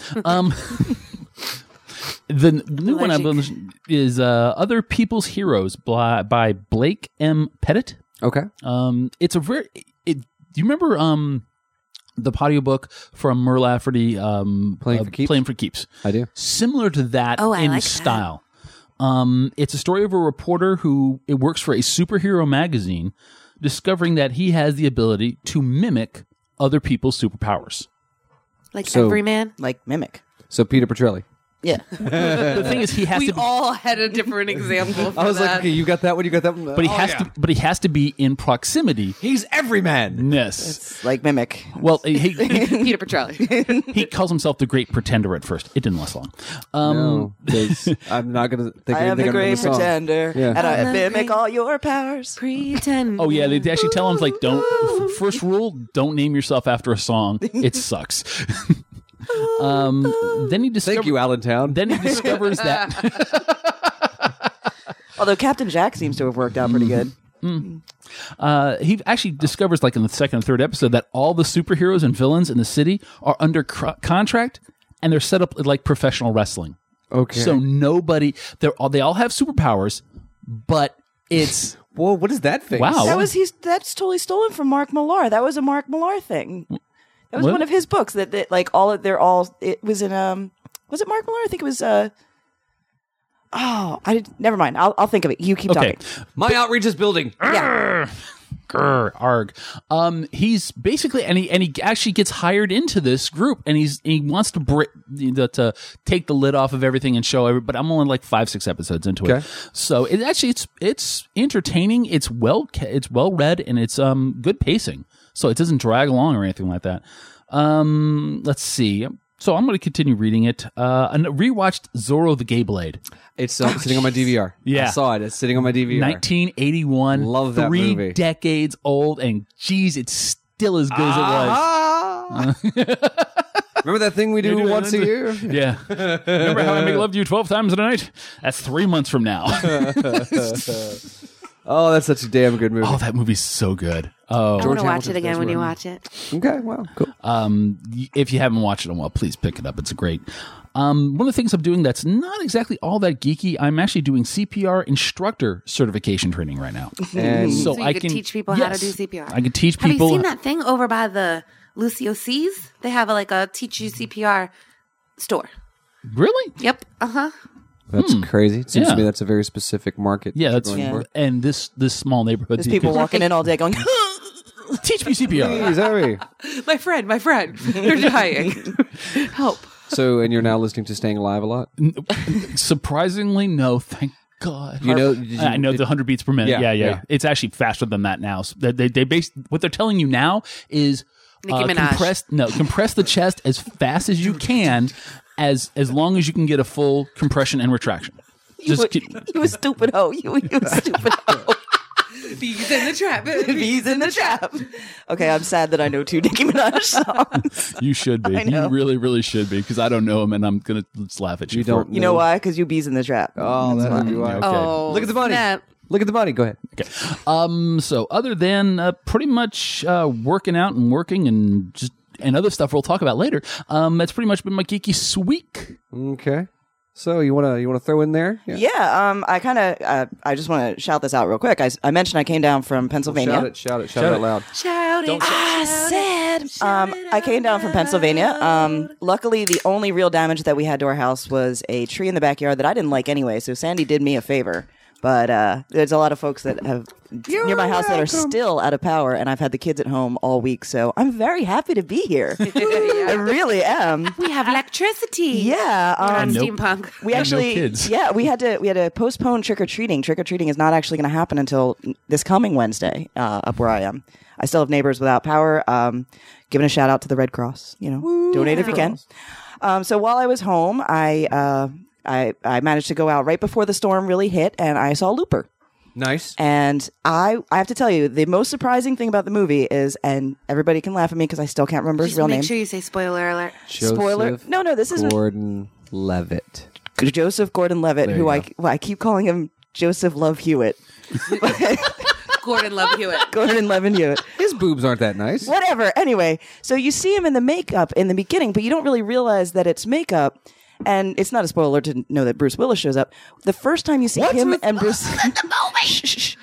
The new one I've been listening is Other People's Heroes by Blake M. Pettit. Okay. It's a very. Do you remember the audiobook from Mur Lafferty, Playing for Keeps? I do. Similar to that in like style. It's a story of a reporter who works for a superhero magazine, discovering that he has the ability to mimic other people's superpowers. Like Everyman? Like Mimic. So Peter Petrelli. Yeah. The thing is, he has We to. all had a different example. For I was that. like, okay, you got that one, you got that one. But he has to. But he has to be in proximity. He's everyman. Yes. It's like Mimic. Well, he Peter Petrelli. he calls himself the Great Pretender at first. It didn't last long. No, 'cause I'm not gonna think I am the anything great of the song. pretender, Yeah. and I I'm the mimic great- all your powers. Pretend. Oh yeah, they actually tell him like, don't. First rule: don't name yourself after a song. It sucks. Then he discovers. Thank you, Allentown. Then he discovers that. Although Captain Jack seems to have worked out pretty good. He actually discovers, like in the second and third episode, that all the superheroes and villains in the city are under contract, and they're set up like professional wrestling. Okay. So nobody, they all have superpowers, but it's Whoa, what is that thing? wow. That's totally stolen from Mark Millar. That was a Mark Millar thing. That was What? one of his books. That it was in was it Mark Millar? I think it was never mind. I'll think of it. You keep Okay. talking. My outreach is building. Yeah. Grr, arg. He's basically, and he actually gets hired into this group, and he wants to take the lid off of everything and show everybody. But I'm only like 5-6 episodes into Okay. it, so it's entertaining. It's well read, and it's good pacing, so it doesn't drag along or anything like that. Let's see. So I'm going to continue reading it. And rewatched Zorro the Gay Blade. It's sitting on my DVR. Yeah. I saw it. It's sitting on my DVR. 1981. Love that 3 movie. decades old, and geez, it's still as good as it was. Ah! Remember that thing we do once a year? Yeah. Remember how I make love to you 12 times in a night? That's 3 months from now. Oh, that's such a damn good movie. Oh, that movie's so good. Oh, I want to watch Hamilton's it again best when you movie. watch it. Okay, well, cool. if you haven't watched it in a while, please pick it up. It's great. One of the things I'm doing that's not exactly all that geeky, I'm actually doing CPR instructor certification training right now. And So you I could can teach people how to yes, do CPR. I can teach Have people. you seen that thing over by the Lucio C's? They have a teach you CPR store. Really? Yep. Uh-huh. that's crazy. It seems Yeah. to me that's a very specific market. Yeah, that that's you're going for. and this small neighborhood. There's people walking in all day going, Teach me CPR. Please, hurry. My friend. They're dying. Help. So, and you're now listening to Staying Alive a lot? Surprisingly, no. Thank God. You know, did you- I know the 100 beats per minute. Yeah, Yeah. yeah. It's actually faster than that now. So they base what they're telling you now is Nicki Minaj. compress the chest as fast as you can, as long as you can get a full compression and retraction. you a stupid hoe. You a stupid hoe. Bees in the trap. Bees in the trap. Okay, I'm sad that I know 2 Nicki Minaj songs. You should be. I know. You really, really should be, because I don't know him, and I'm gonna just laugh at you. You for don't it. You know why? Because you bees in the trap. Oh, that's who you are. Okay. Oh, Look at the money. snap. Look at the money. Go ahead. So other than pretty much working out and working and other stuff we'll talk about later, that's pretty much been my geeky week. Okay. So you wanna throw in there? Yeah, I just want to shout this out real quick. I mentioned I came down from Pennsylvania. Shout it out loud. Shout it. I came down from Pennsylvania. Luckily, the only real damage that we had to our house was a tree in the backyard that I didn't like anyway. So Sandy did me a favor. But there's a lot of folks that have near my house that are still out of power, and I've had the kids at home all week. So I'm very happy to be here. I really am. We have electricity. Yeah, We're not Nope. steampunk. we And no actually, kids. yeah, we had to postpone trick or treating. Trick or treating is not actually going to happen until this coming Wednesday up where I am. I still have neighbors without power. Giving a shout out to the Red Cross. Donate if you can. So while I was home, I managed to go out right before the storm really hit, and I saw Looper. Nice. And I have to tell you, the most surprising thing about the movie is, and everybody can laugh at me because I still can't remember his Just real make name. sure you say spoiler alert. Spoiler. Joseph No, this isn't Gordon-Levitt. Joseph Gordon-Levitt, There who you I keep calling him Joseph Love Hewitt. Gordon Love Hewitt. Gordon-Levitt Hewitt. His boobs aren't that nice. Whatever. Anyway, so you see him in the makeup in the beginning, but you don't really realize that it's makeup. And it's not a spoiler to know that Bruce Willis shows up. The first time you see him and Bruce, shh.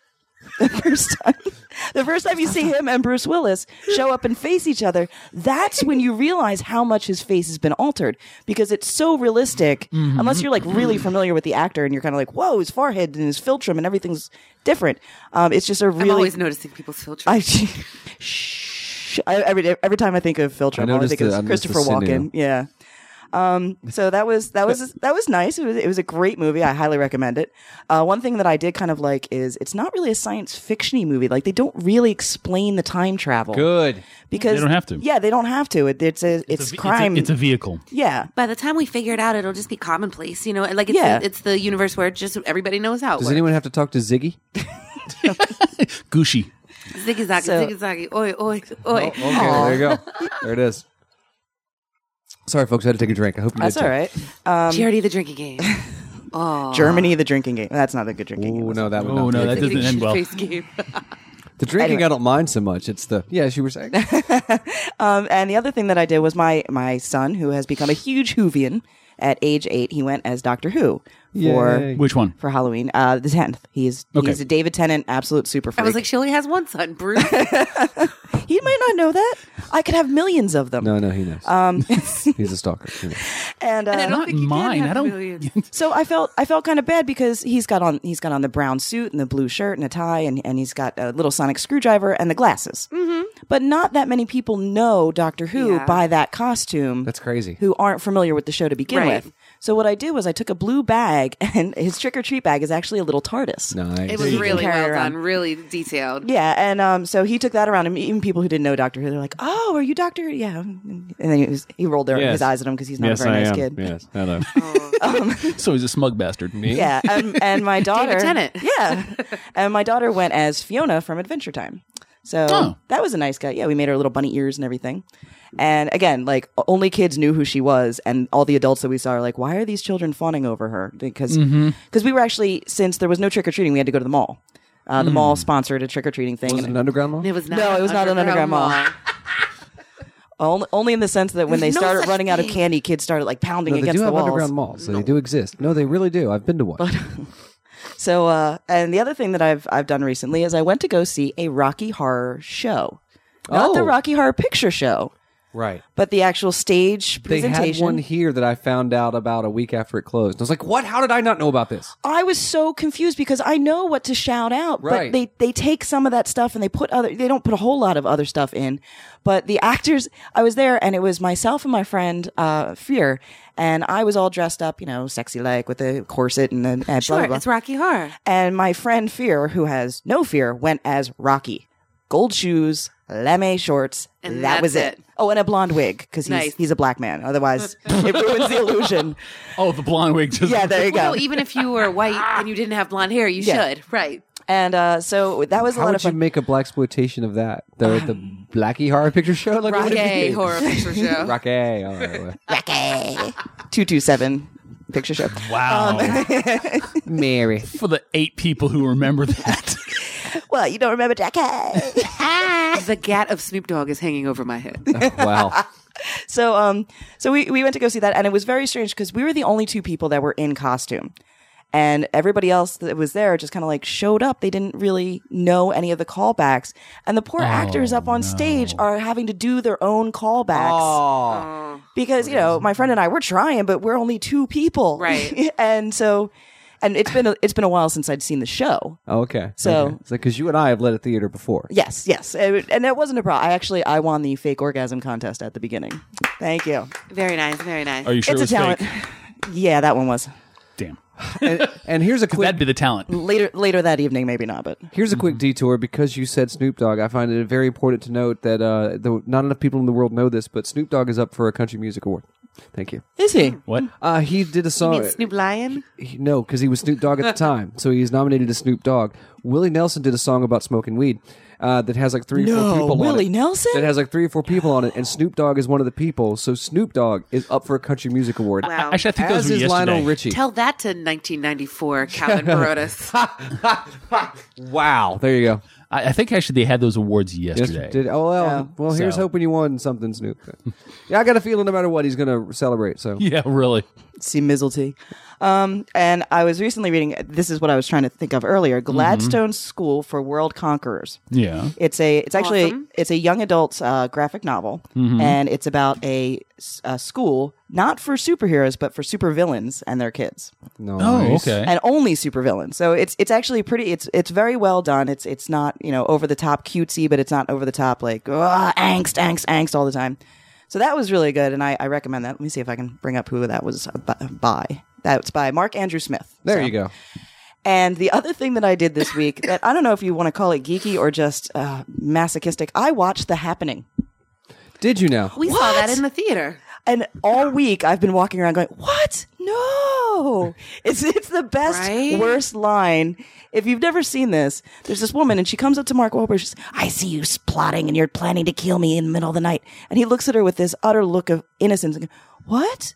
The first time you see him and Bruce Willis show up and face each other, that's when you realize how much his face has been altered, because it's so realistic. Unless you're like really familiar with the actor and you're kind of like, whoa, his forehead and his philtrum and everything's different. It's just a really. I'm always noticing people's filters. Every time I think of Philtrum, I noticed think of the Christopher sinew. Walken. Yeah. So that was nice. It was a great movie. I highly recommend it. One thing that I did kind of like is it's not really a science fiction-y movie. Like they don't really explain the time travel. Good. Because They don't have to. Yeah, they don't have to. It's crime. It's a vehicle. Yeah. By the time we figure it out, it'll just be commonplace. You know, like it's the universe where just everybody knows how it Does works. anyone have to talk to Ziggy? Gushy. Ziggy zaggy, oi, oi, oi. Okay, there you go. There it is. Sorry, folks, I had to take a drink. I hope you That's did all too. right. Charity the drinking game. Oh. Germany, the drinking game. That's not a good drinking game. Oh, no, that would Oh, not no, be that good. doesn't end well. Face game. The drinking Anyway. I don't mind so much. It's the, as you were saying. And the other thing that I did was my son, who has become a huge Whovian at age 8, he went as Doctor Who Yay. Which one? for Halloween. The 10th. He's a David Tennant absolute super freak. I was like, she only has one son, Bruce. he might not know that. I could have millions of them. No, he knows. He's a stalker. He knows. And And I don't Not think he mine. can have I don't- millions. so I felt kind of bad because he's got on the brown suit and the blue shirt and a tie and he's got a little sonic screwdriver and the glasses. Mm-hmm. But not that many people know Doctor Who Yeah. by that costume. That's crazy. Who aren't familiar with the show to begin Right. with. So what I did was I took a blue bag and his trick or treat bag is actually a little TARDIS. Nice. It was really carry well around. done, really detailed. Yeah, and so he took that around, and even people who didn't know Doctor Who, they're like, "Oh, are you Doctor?" Yeah, and then he rolled Yes. his eyes at him because he's not Yes, a very I nice am. kid. Yes, hello. So he's a smug bastard. Me? Yeah, and my daughter, Tennant. yeah, and my daughter went as Fiona from Adventure Time. So Oh. that was a nice guy. Yeah, we made her little bunny ears and everything. And again, like only kids knew who she was, and all the adults that we saw are like, "Why are these children fawning over her?" Because we were actually, since there was no trick or treating, we had to go to the mall. The mall sponsored a trick or treating thing. Was it and an underground mall? It was not. No, it was not an underground mall. Only in the sense that when they There's no started such running out of thing. candy, kids started like pounding No, they against do the have walls. underground malls. They do exist. No, they really do. I've been to one. So, and the other thing that I've done recently is I went to go see a Rocky Horror show, not the Oh. Rocky Horror Picture Show, Right. but the actual stage They presentation. had one here that I found out about a week after it closed. I was like, what? How did I not know about this? I was so confused because I know what to shout out, Right. but they take some of that stuff and they don't put a whole lot of other stuff in. But the actors, I was there and it was myself and my friend, Fear, and I was all dressed up, sexy like with a corset and blah, Sure, blah, blah. it's Rocky Horror. And my friend Fear, who has no fear, went as Rocky. Gold shoes, lame shorts, And that was that's it. it. Oh, and a blonde wig, because Nice. he's a black man. Otherwise, it ruins the illusion. Oh, the blonde wig. Just Yeah, there you Well, go. no, even if you were white and you didn't have blonde hair, you Yeah. should. Right. And so that was a How lot would of you fun. make a black exploitation of that? The Blackie Horror Picture Show? Like, what would it Rocky be? Horror Picture Show. Rocky. All right. well. 227 picture show. wow. Mary. For the 8 people who remember that. Well, you don't remember Jackie. The gat of Snoop Dogg is hanging over my head. Wow. So we went to go see that, and it was very strange because we were the only 2 people that were in costume. And everybody else that was there just kind of like showed up. They didn't really know any of the callbacks. And the poor actors up on stage are having to do their own callbacks. Oh. Because, my friend and I, we're trying, but we're only 2 people. Right. And it's been a while since I'd seen the show. Okay. So- okay. It's like, because you and I have led a theater before. Yes. And that wasn't a problem. I won the fake orgasm contest at the beginning. Thank you. Very nice, very nice. Are you sure It's it a was talent. fake? Yeah, that one was. Damn. And here's a 'Cause quick that'd be the talent. Later that evening, maybe not, but Here's a quick detour because you said Snoop Dogg. I find it very important to note that not enough people in the world know this, but Snoop Dogg is up for a country music award. Thank you. is he? What? He did a You song. mean Snoop Lion? No, because he was Snoop Dogg at the time, so he's nominated as Snoop Dogg. Willie Nelson did a song about smoking weed that has like 3 or 4 people on it. Willie Nelson? That has like 3 or 4 people on it, and Snoop Dogg is one of the people. So Snoop Dogg is up for a country music award. Wow. Actually, I think those As were is yesterday. Lionel Richie. Tell that to 1994 Calvin Barotis. Wow, there you go. I think actually they had those awards Yes, yesterday. did, oh well, Yeah. well. Here's So. hoping you won something, Snoop. Yeah, I got a feeling no matter what, he's going to celebrate. So Yeah, really. See Mizzlety. And I was recently reading, this is what I was trying to think of earlier, Gladstone School for World Conquerors. Yeah. It's actually Awesome. it's a young adult graphic novel, and it's about a school not for superheroes but for supervillains and their kids, no. Oh, okay. and only supervillains. So it's actually pretty. It's very well done. It's not over the top cutesy, but it's not over the top like angst all the time. So that was really good, and I recommend that. Let me see if I can bring up who that was by. That's by Mark Andrew Smith. There So- you go. And the other thing that I did this week that I don't know if you want to call it geeky or just masochistic, I watched The Happening. Did you now? We saw that in the theater. And all week I've been walking around going, "What? No!" It's the best Right? worst line. If you've never seen this, there's this woman and she comes up to Mark Wahlberg. She's, "I see you plotting and you're planning to kill me in the middle of the night." And he looks at her with this utter look of innocence. And goes, "What?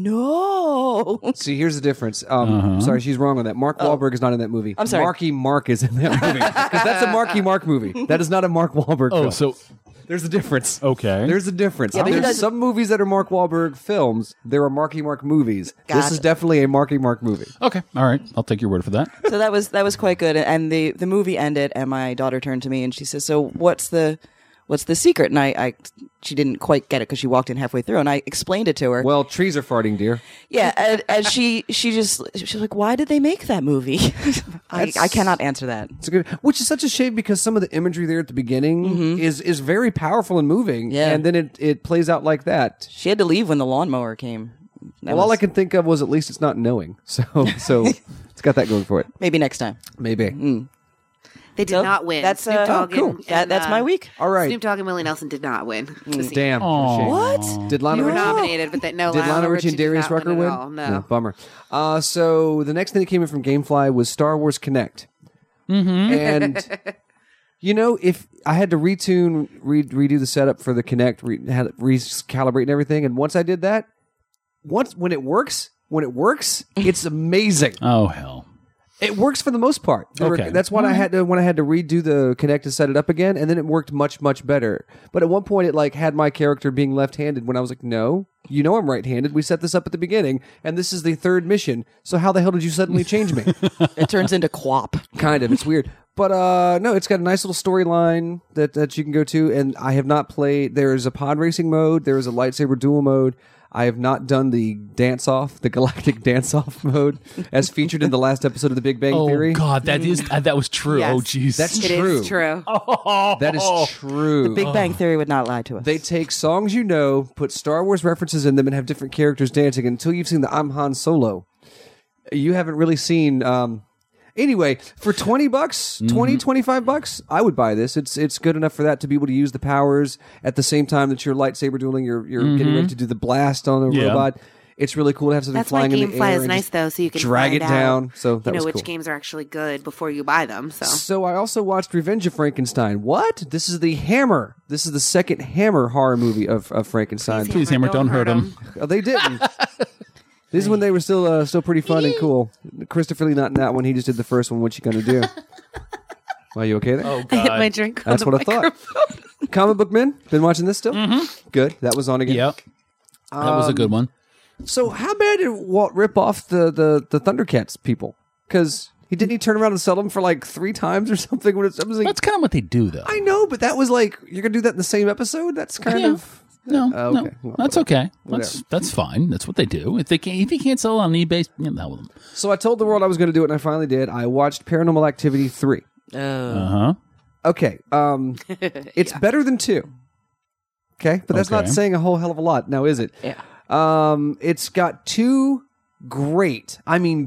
No." See, here's the difference. Sorry, she's wrong on that. Mark Wahlberg is not in that movie. I'm sorry. Marky Mark is in that movie. Because that's a Marky Mark movie. That is not a Mark Wahlberg film. so There's a difference. okay. There's a difference. Yeah, but he There's does- some movies that are Mark Wahlberg films. There are Marky Mark movies. This Got is it. definitely a Marky Mark movie. Okay. All right. I'll take your word for that. So that was quite good. And the movie ended, and my daughter turned to me and she says, "So what's the secret?" And she didn't quite get it because she walked in halfway through, and I explained it to her. Well, trees are farting, dear. Yeah, and she's like, "Why did they make that movie?" I cannot answer that. It's a good, which is such a shame because some of the imagery there at the beginning is very powerful and moving. Yeah. And then it plays out like that. She had to leave when the lawnmower came. Well, all I can think of was at least it's not knowing. So it's got that going for it. Maybe next time. Maybe. They did So, not win. that's, Snoop Dogg cool. and, That's my week. All right. Snoop Dogg and Willie Nelson did not win. the scene. Damn. Shame. What? Did Lionel You were Richie? nominated, but no. Did Lionel Richie and did Darius not Rucker win? win? At all. No. Bummer. So the next thing that came in from GameFly was Star Wars Connect. And if I had to redo the setup for the Connect, recalibrate and everything, and once I did that, when it works, it's amazing. Oh hell. It works for the most part. Okay. That's when I had to redo the Kinect to set it up again, and then it worked much, much better. But at one point, it had my character being left-handed when I was like, "No, I'm right-handed. We set this up at the beginning, and this is the third mission. So how the hell did you suddenly change me?" It turns into QWOP. Kind of. It's weird. But no, it's got a nice little storyline that you can go to, and I have not played. There is a pod racing mode. There is a lightsaber duel mode. I have not done the dance-off, the galactic dance-off mode, as featured in the last episode of The Big Bang Theory. Oh God, that was true. Yes. Oh jeez. That's It true. is true. That is true. Big Bang Theory would not lie to us. They take songs put Star Wars references in them, and have different characters dancing. Until you've seen the I'm Han Solo, you haven't really seen. Anyway, for $20, $25, I would buy this. It's good enough for that to be able to use the powers at the same time that you're lightsaber dueling. You're getting ready to do the blast on a Yeah. robot. It's really cool to have something That's why flying in the air. GameFly is and nice, just though, so you can drag find it down. out, So that was which cool. games are actually good before you buy them. So I also watched Revenge of Frankenstein. What? This is the Hammer. This is the second Hammer horror movie of Frankenstein. Please, Hammer, don't hurt him. Oh, they didn't. This is when they were still pretty fun and cool. Christopher Lee not in that one. He just did the first one. What you gonna do? Are you okay there? Oh I hit God. my drink. On That's the what I thought. microphone. Comic Book Men. Been watching this still? Mm-hmm. Good. That was on again. Yep. That was a good one. So how bad did Walt rip off the Thundercats people? Because he turn around and sell them for like 3 times or something. When I was like, That's kind of what they do, though. I know, but that was like you're gonna do that in the same episode. That's kind Yeah. of. No, Oh, no, okay. Well, that's okay. whatever. That's fine. That's what they do. If you can't sell it on eBay, that with them. So I told the world I was going to do it, and I finally did. I watched Paranormal Activity 3. Uh huh. Okay, it's better than 2. Okay, but that's not Okay. saying a whole hell of a lot, now is it? Yeah. It's got 2 great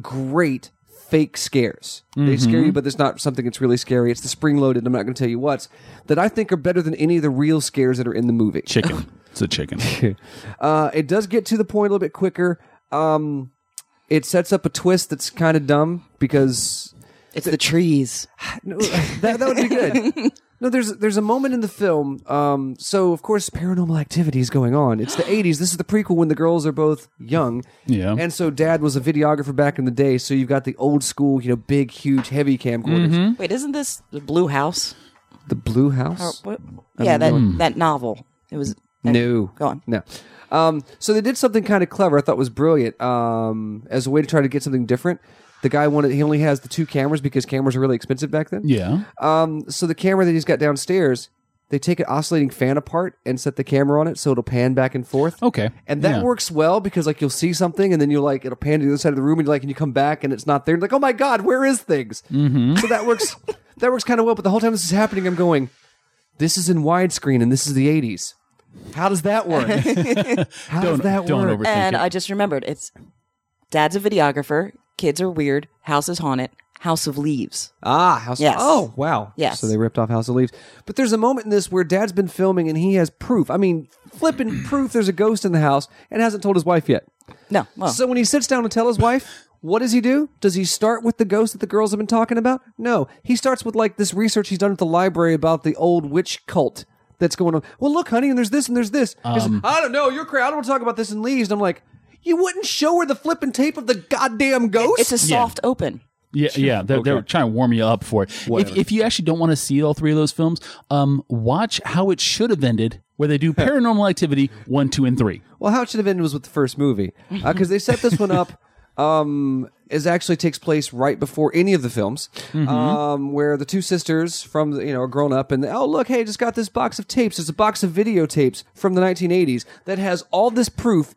fake scares. They scare you, but there's not something that's really scary. It's the spring-loaded. I'm not going to tell you what's that I think are better than any of the real scares that are in the movie. Chicken. It's a chicken. It does get to the point a little bit quicker. It sets up a twist that's kind of dumb because It's the trees. no, that would be good. No, there's a moment in the film. So of course, Paranormal Activity is going on. It's the 80s. This is the prequel when the girls are both young. Yeah. And so Dad was a videographer back in the day. So you've got the old school, big, huge, heavy camcorders. Wait, isn't this the Blue House? The Blue House. What? Yeah, that novel. It was. No. Go on. No. So they did something kind of clever. I thought was brilliant. As a way to try to get something different. The guy he only has the 2 cameras because cameras are really expensive back then. Yeah. So the camera that he's got downstairs, they take an oscillating fan apart and set the camera on it so it'll pan back and forth. Okay. And that Yeah. works well because you'll see something and then it'll pan to the other side of the room and and you come back and it's not there. And like, oh my God, where is things? Mm-hmm. So that works kind of well. But the whole time this is happening, I'm going, this is in widescreen and this is the 80s. How does that work? How does that don't work? overthink And it. I just remembered it's Dad's a videographer, kids are weird, house is haunted, House of Leaves. House. Yes. Oh, wow. Yes. So they ripped off House of Leaves. But there's a moment in this where Dad's been filming and he has proof. I mean, flipping proof there's a ghost in the house and hasn't told his wife yet. No. Well, So when he sits down to tell his wife, what does he do? Does he start with the ghost that the girls have been talking about? No. He starts with like this research he's done at the library about the old witch cult that's going on. Well, look, honey, and there's this and there's this. He says, I don't know. You're crazy. I don't want to talk about this, and leaves. And I'm like, you wouldn't show her the flipping tape of the goddamn ghost? it's a soft open. Yeah. They're trying to warm you up for it. If you actually don't want to see all three of those films, watch How It Should Have Ended, where they do Paranormal Activity 1, 2, and 3. Well, how it should have ended was with the first movie, because they set this one up. It actually takes place right before any of the films, where the two sisters from are grown up, and oh look, hey, just got this box of tapes. It's a box of videotapes from the 1980s that has all this proof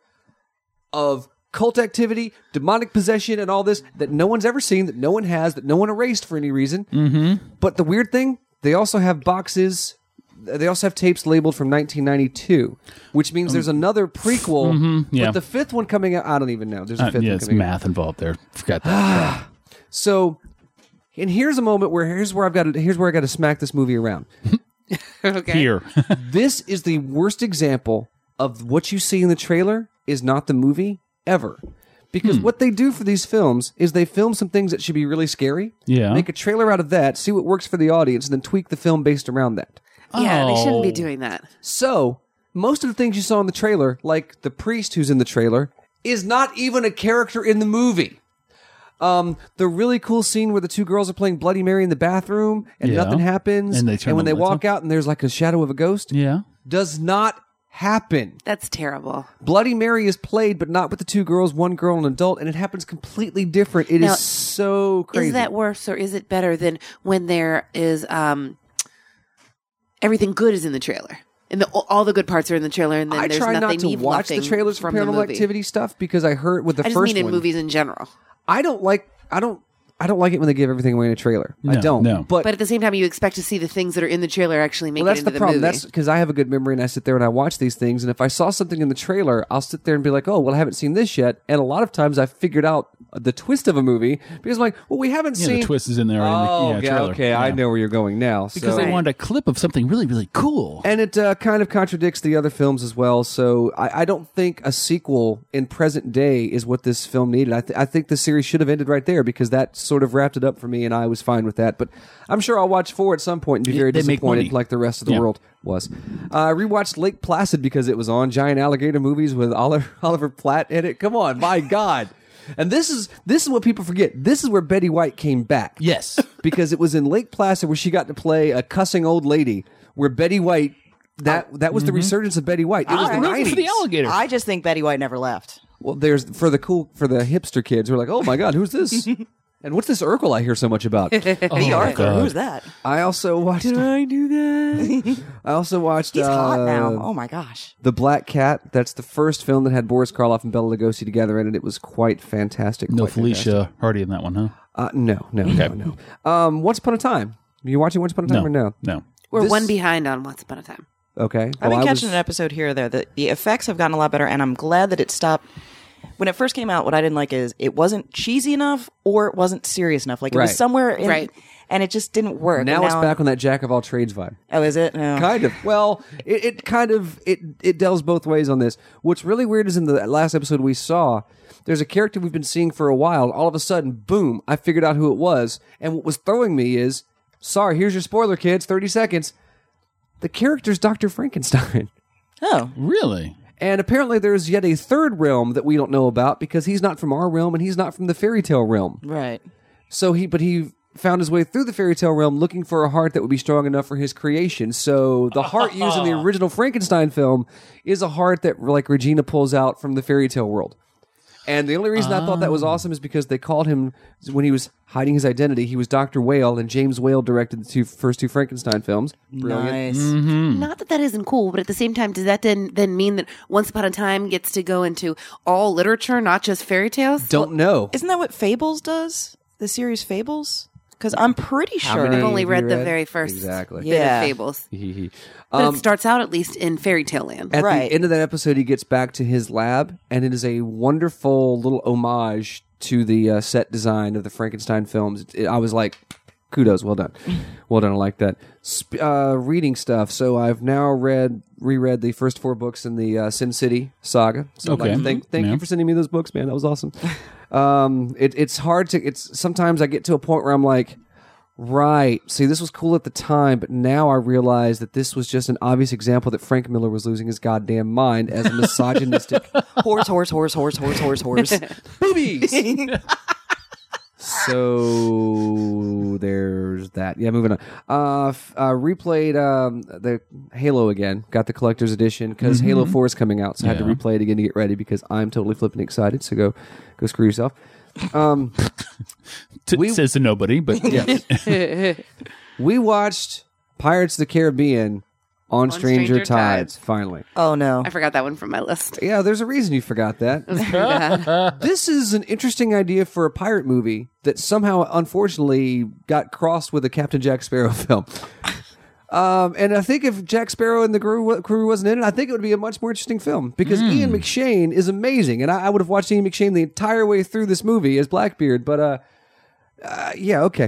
of cult activity, demonic possession, and all this that no one's ever seen, that no one has, that no one erased for any reason. Mm-hmm. But the weird thing, they also have boxes. They also have tapes labeled from 1992, which means there's another prequel. yeah. But the fifth one coming out, I don't even know. There's a fifth one it's coming out. math involved there. Forgot that. So, and here's a moment where here's where I got to smack this movie around. Okay. Here. This is the worst example of what you see in the trailer is not the movie ever. Because what they do for these films is they film some things that should be really scary, Yeah. make a trailer out of that, see what works for the audience, and then tweak the film based around that. Yeah, they shouldn't be Oh. doing that. So, most of the things you saw in the trailer, like the priest who's in the trailer, is not even a character in the movie. The really cool scene where the two girls are playing Bloody Mary in the bathroom and Yeah. nothing happens, And they turn when the they lights walk off? out and there's like a shadow of a ghost, Yeah. does not happen. That's terrible. Bloody Mary is played, but not with the two girls, one girl and an adult, and it happens completely different. It is Now, so crazy. Is that worse or is it better than when there is everything good is in the trailer? And all the good parts are in the trailer, and then I there's try nothing not to watch the nothing trailers for from the Paranormal movie. Activity stuff because I heard with the I just first mean in one. movies in general. I don't like it when they give everything away in a trailer. I No, don't. no. But But at the same time, you expect to see the things that are in the trailer actually make well, that's it into the problem. movie. That's because I have a good memory and I sit there and I watch these things. And if I saw something in the trailer, I'll sit there and be like, oh, well, I haven't seen this yet. And a lot of times I figured out the twist of a movie because I'm like, well, we haven't Yeah, seen. the twist is in there in the Oh, yeah, trailer. okay. I Yeah. know where you're going now. Because so. they wanted a clip of something really, really cool. And it kind of contradicts the other films as well. So I don't think a sequel in present day is what this film needed. I think the series should have ended right there because that sort of wrapped it up for me, and I was fine with that. But I'm sure I'll watch 4 at some point and be very They make disappointed money. like the rest of the Yeah. world was. I rewatched Lake Placid because it was on. Giant alligator movies with Oliver Platt in it. Come on, my God. And this is what people forget. This is where Betty White came back. Yes. Because it was in Lake Placid where she got to play a cussing old lady where Betty White that was the resurgence of Betty White. It was the Rooting 90s. for the alligator. I just think Betty White never left. Well, there's for the hipster kids who are like, "Oh my God, who's this?" And what's this Urkel I hear so much about? The Arthur, God. who's that? I also watched. Did I do that? I also watched. He's hot now. Oh my gosh. The Black Cat. That's the first film that had Boris Karloff and Bela Lugosi together in it. It was quite fantastic. No quite Felicia fantastic. Hardy in that one, huh? No. Once Upon a Time. You watching Once Upon a Time or no? No. We're This- one behind on Once Upon a Time. Okay. I've Well, been I catching an episode here or there. The effects have gotten a lot better, and I'm glad that it stopped. When it first came out, what I didn't like is it wasn't cheesy enough or it wasn't serious enough. Like it Right. was somewhere in, Right. and it just didn't work. Now And it's back on that jack of all trades vibe. Oh, is it? No. Kind of. Well, it kind of it delves both ways on this. What's really weird is in the last episode we saw, there's a character we've been seeing for a while. All of a sudden, boom! I figured out who it was. And what was throwing me is, sorry, here's your spoiler, kids. 30 seconds. The character's Dr. Frankenstein. Oh, Really? And apparently there's yet a third realm that we don't know about because he's not from our realm and he's not from the fairy tale realm. right. So he found his way through the fairy tale realm looking for a heart that would be strong enough for his creation. So the heart used in the original Frankenstein film is a heart that like Regina pulls out from the fairy tale world. And the only reason I thought that was awesome is because they called him, when he was hiding his identity, he was Dr. Whale, and James Whale directed the first two Frankenstein films. Brilliant. Nice. Not that isn't cool, but at the same time, does that then mean that Once Upon a Time gets to go into all literature, not just fairy tales? Don't know. Isn't that what Fables does? The series Fables? Because I'm pretty How sure. many I've only have you read the very first Exactly. bit Yeah. of Fables. But it starts out at least in fairy tale land. At Right. the end of that episode, he gets back to his lab, and it is a wonderful little homage to the set design of the Frankenstein films. I was like, kudos, well done. Well done, I like that. Reading stuff. So I've now reread the first 4 books in the Sin City saga. So Okay. thank Yeah. you for sending me those books, man. That was awesome. It's hard to, sometimes I get to a point where I'm like, right. See, this was cool at the time, but now I realize that this was just an obvious example that Frank Miller was losing his goddamn mind as a misogynistic horse. boobies. So there's that. Yeah, moving on. Replayed the Halo again. Got the collector's edition because Halo 4 is coming out, so I had to Yeah. replay it again to get ready because I'm totally flipping excited. So go screw yourself. Says to nobody, but Yeah. We watched Pirates of the Caribbean on Stranger Stranger Tides. Tides. Finally. Oh no. I forgot that one from my list. Yeah, there's a reason you forgot that. This is an interesting idea for a pirate movie that somehow, unfortunately, got crossed with a Captain Jack Sparrow film. And I think if Jack Sparrow and the crew wasn't in it, I think it would be a much more interesting film because Ian McShane is amazing, and I would have watched Ian McShane the entire way through this movie as Blackbeard. But yeah, okay,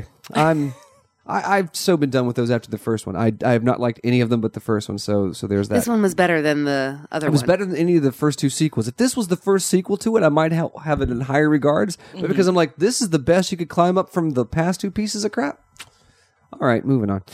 I've so been done with those after the first one. I have not liked any of them but the first one. So there's that. This one was better than the other It was one. better than any of the first 2 sequels. If this was the first sequel to it, I might have it in higher regards. But because I'm like, this is the best you could climb up from the past 2 pieces of crap. All right, moving on.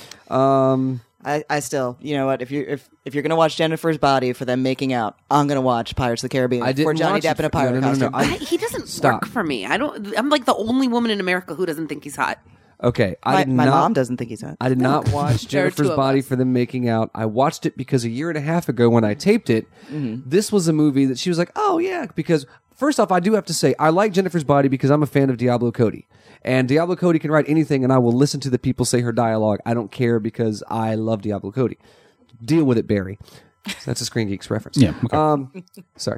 I still, you know what? If you're gonna watch Jennifer's Body for them making out, I'm gonna watch Pirates of the Caribbean I didn't for Johnny watch Depp in a it. pirate No. costume. He doesn't Stop. work for me. I'm like the only woman in America who doesn't think he's hot. Okay, my mom doesn't think he's hot. I did not watch There are Jennifer's 2 of Body us. for them making out. I watched it because a year and a half ago when I taped it, this was a movie that she was like, oh yeah, because first off, I do have to say, I like Jennifer's Body because I'm a fan of Diablo Cody. And Diablo Cody can write anything and I will listen to the people say her dialogue. I don't care because I love Diablo Cody. Deal with it, Barry. That's a Screen Geeks reference. Yeah, okay. Sorry.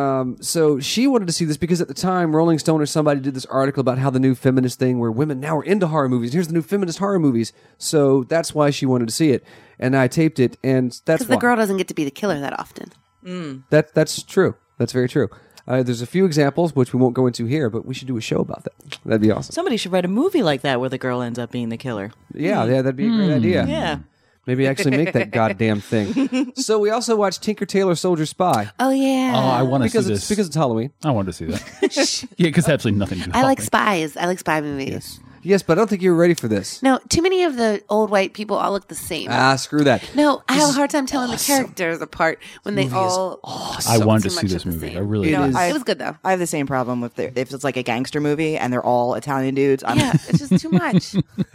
So she wanted to see this because at the time, Rolling Stone or somebody did this article about how the new feminist thing where women now are into horror movies. Here's the new feminist horror movies. So that's why she wanted to see it. And I taped it, and that's Because why. the girl doesn't get to be the killer that often. That's true. That's very true. There's a few examples, which we won't go into here, but we should do a show about that. That'd be awesome. Somebody should write a movie like that where the girl ends up being the killer. Yeah, that'd be a great idea. Yeah. Maybe actually make that goddamn thing. So we also watched Tinker Tailor Soldier Spy. Oh yeah. Oh, I want to see this. Because it's Halloween. I wanted to see that. Yeah, because absolutely nothing to do. I like spies. I like spy movies. Yes, but I don't think you were ready for this. No, too many of the old white people all look the same. Screw that. No, I have a hard time telling the characters apart when they all. I wanted to too see much this of the movie. same. I really You know, did. it was good though. I have the same problem with if it's like a gangster movie and they're all Italian dudes. Yeah, it's just too much.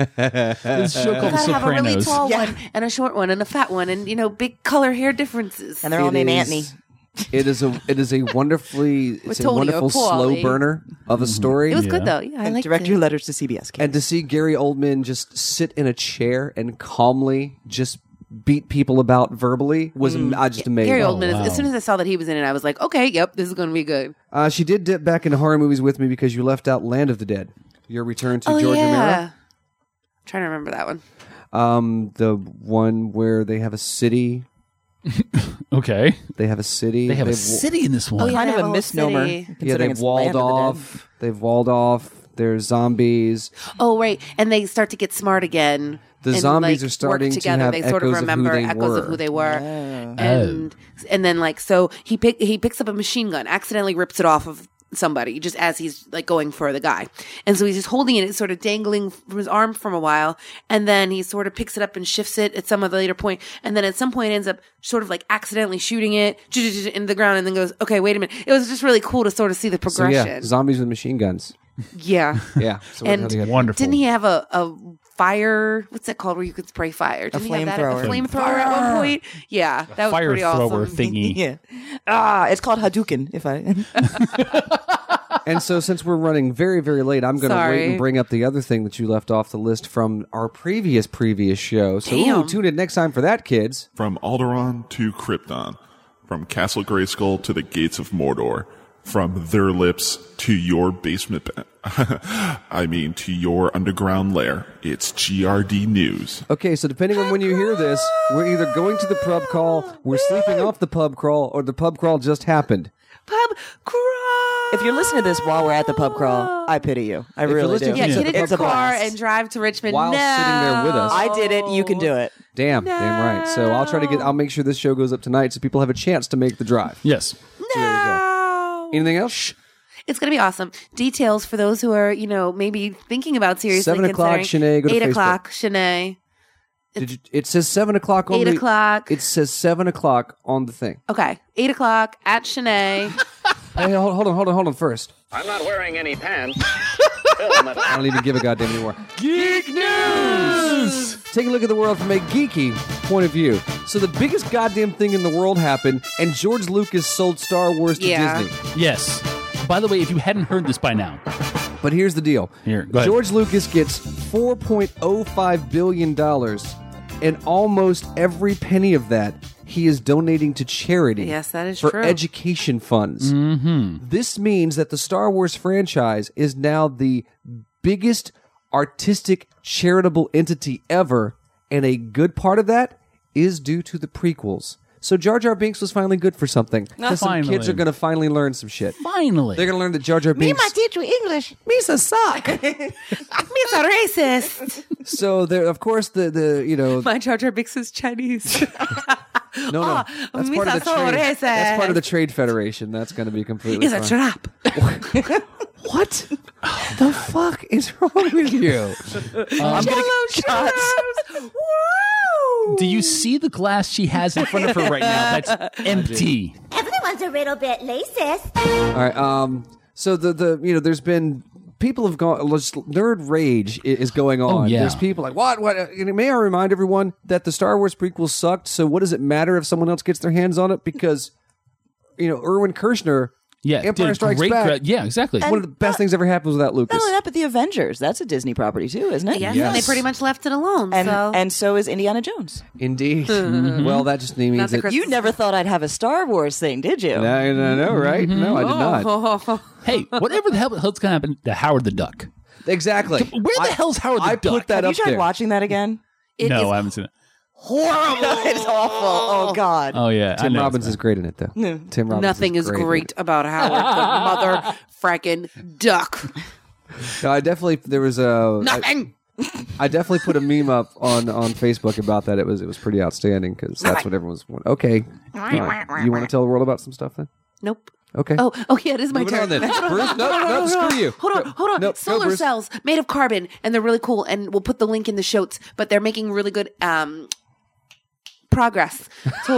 This show You called gotta have a really Sopranos. tall one and a short one and a fat one and big color hair differences. And they're all named Anthony. It is a wonderful Tonio, slow Paulie. burner of a story. It was Yeah. good though. Yeah, I liked Direct it. your letters to CBS. And to see Gary Oldman just sit in a chair and calmly just beat people about verbally was just amazing. Gary Oldman. wow. As soon as I saw that he was in it, I was like, okay, yep, this is going to be good. She did dip back into horror movies with me because you left out Land of the Dead. Your return to George I'm trying to remember that one. Romero. The one where they have a city. Okay. They have a city. They have a They've- city in this one. Oh, yeah. Kind they of have a a whole misnomer. city. Yeah, considering they've it's walled Land of the Dead. off. They've walled off. There's zombies. Oh, right. And they start to get smart again. The and, zombies like, are starting work to together. have They sort of echoes of who remember they echoes were. of who they were. And then like so he picks up a machine gun, accidentally rips it off of somebody just as he's like going for the guy. And so he's just holding it, it's sort of dangling from his arm for a while, and then he sort of picks it up and shifts it at some other later point, and then at some point ends up sort of like accidentally shooting it into the ground and then goes, okay, wait a minute. It was just really cool to sort of see the So progression. yeah, zombies with machine guns. Yeah. Yeah. So And Wonderful. didn't he have a fire? What's that called? Where you could spray fire? Didn't he have that? flamethrower. A flamethrower at one point. Yeah, that was Fire pretty thrower awesome. thingy. Yeah. It's called Hadouken. And so since we're running very, very late, I'm going to wait Sorry. and bring up the other thing that you left off the list from our previous show. So Damn. tune in next time for that, kids. From Alderaan to Krypton, from Castle Grayskull to the Gates of Mordor, From their lips to your basement, to your underground lair. It's GRD News. Okay, so depending on when you hear this, we're either going to the pub crawl, we're sleeping off the pub crawl, or the pub crawl just happened. Pub crawl. If you're listening to this while we're at the pub crawl, I pity you. I really do. Yeah, get in your It's a car blast. and drive to Richmond. While sitting there with us. I did it. You can do it. Damn right. So I'll make sure this show goes up tonight so people have a chance to make the drive. Yes. So there you go. Anything else? It's going to be awesome. Details for those who are, maybe thinking about seriously 7 o'clock, considering. Shanae, go to 8 Facebook. o'clock, Shanae. It says 7 o'clock on 8 o'clock. It says 7 o'clock on the thing. Okay. 8 o'clock at Shanae. Hey, hold on first. I'm not wearing any pants. I don't even give a goddamn anymore. Geek News! Take a look at the world from a geeky point of view. So the biggest goddamn thing in the world happened, and George Lucas sold Star Wars to Disney. Yes. By the way, if you hadn't heard this by now. But here's the deal. Here, go ahead. George Lucas gets $4.05 billion, and almost every penny of that he is donating to charity. Yes, that is for true. education funds. Mm-hmm. This means that the Star Wars franchise is now the biggest artistic charitable entity ever, and a good part of that is due to the prequels. So Jar Jar Binks was finally good for something. Because some Finally. kids are going to finally learn some shit. Finally. They're going to learn that Jar Jar Binks... teacher English. Me's a sock. Me's a racist. So there, of course, the My Jar Jar Binks is Chinese. no, that's Me's part of a the so trade. racist. That's part of the trade federation. That's going to be completely. It's a fine. trap. What the fuck is wrong with you? I'm gonna Shots. Woo! Do you see the glass she has in front of her right now? That's empty. Everyone's a little bit racist. All right. So the there's been people have gone. Just nerd rage is going on. Oh, yeah. There's people like what? May I remind everyone that the Star Wars prequels sucked. So what does it matter if someone else gets their hands on it? Because Erwin Kershner. Yeah, Empire did a Strikes great Back. yeah, exactly. One of the best things ever happened without Lucas. Not only that, but the Avengers. That's a Disney property too, isn't it? Yes, they pretty much left it alone. And so is Indiana Jones. Indeed. Well, that just means Not the that Christmas- You never thought I'd have a Star Wars thing, did you? No, right? No, I did not. Hey, whatever the hell's going to happen to Howard the Duck? Exactly. Where the hell's Howard the I Duck? put that Have up you tried there. watching that again? It no, is I haven't seen it. horrible. It's awful. Oh God. Oh, yeah. I Tim know. Robbins is great in it, though. Tim Robbins. Nothing is great about Howard the mother fracking duck. No, I definitely there was a Nothing. I definitely put a meme up on Facebook about that. It was pretty outstanding because that's what everyone's okay. All right. You want to tell the world about some stuff then? Nope. Okay. Oh, yeah, it is my Moving turn. on then. Bruce, no, screw you. Hold on. Nope, go, Solar Bruce. cells made of carbon, and they're really cool. And we'll put the link in the shows. But they're making really good progress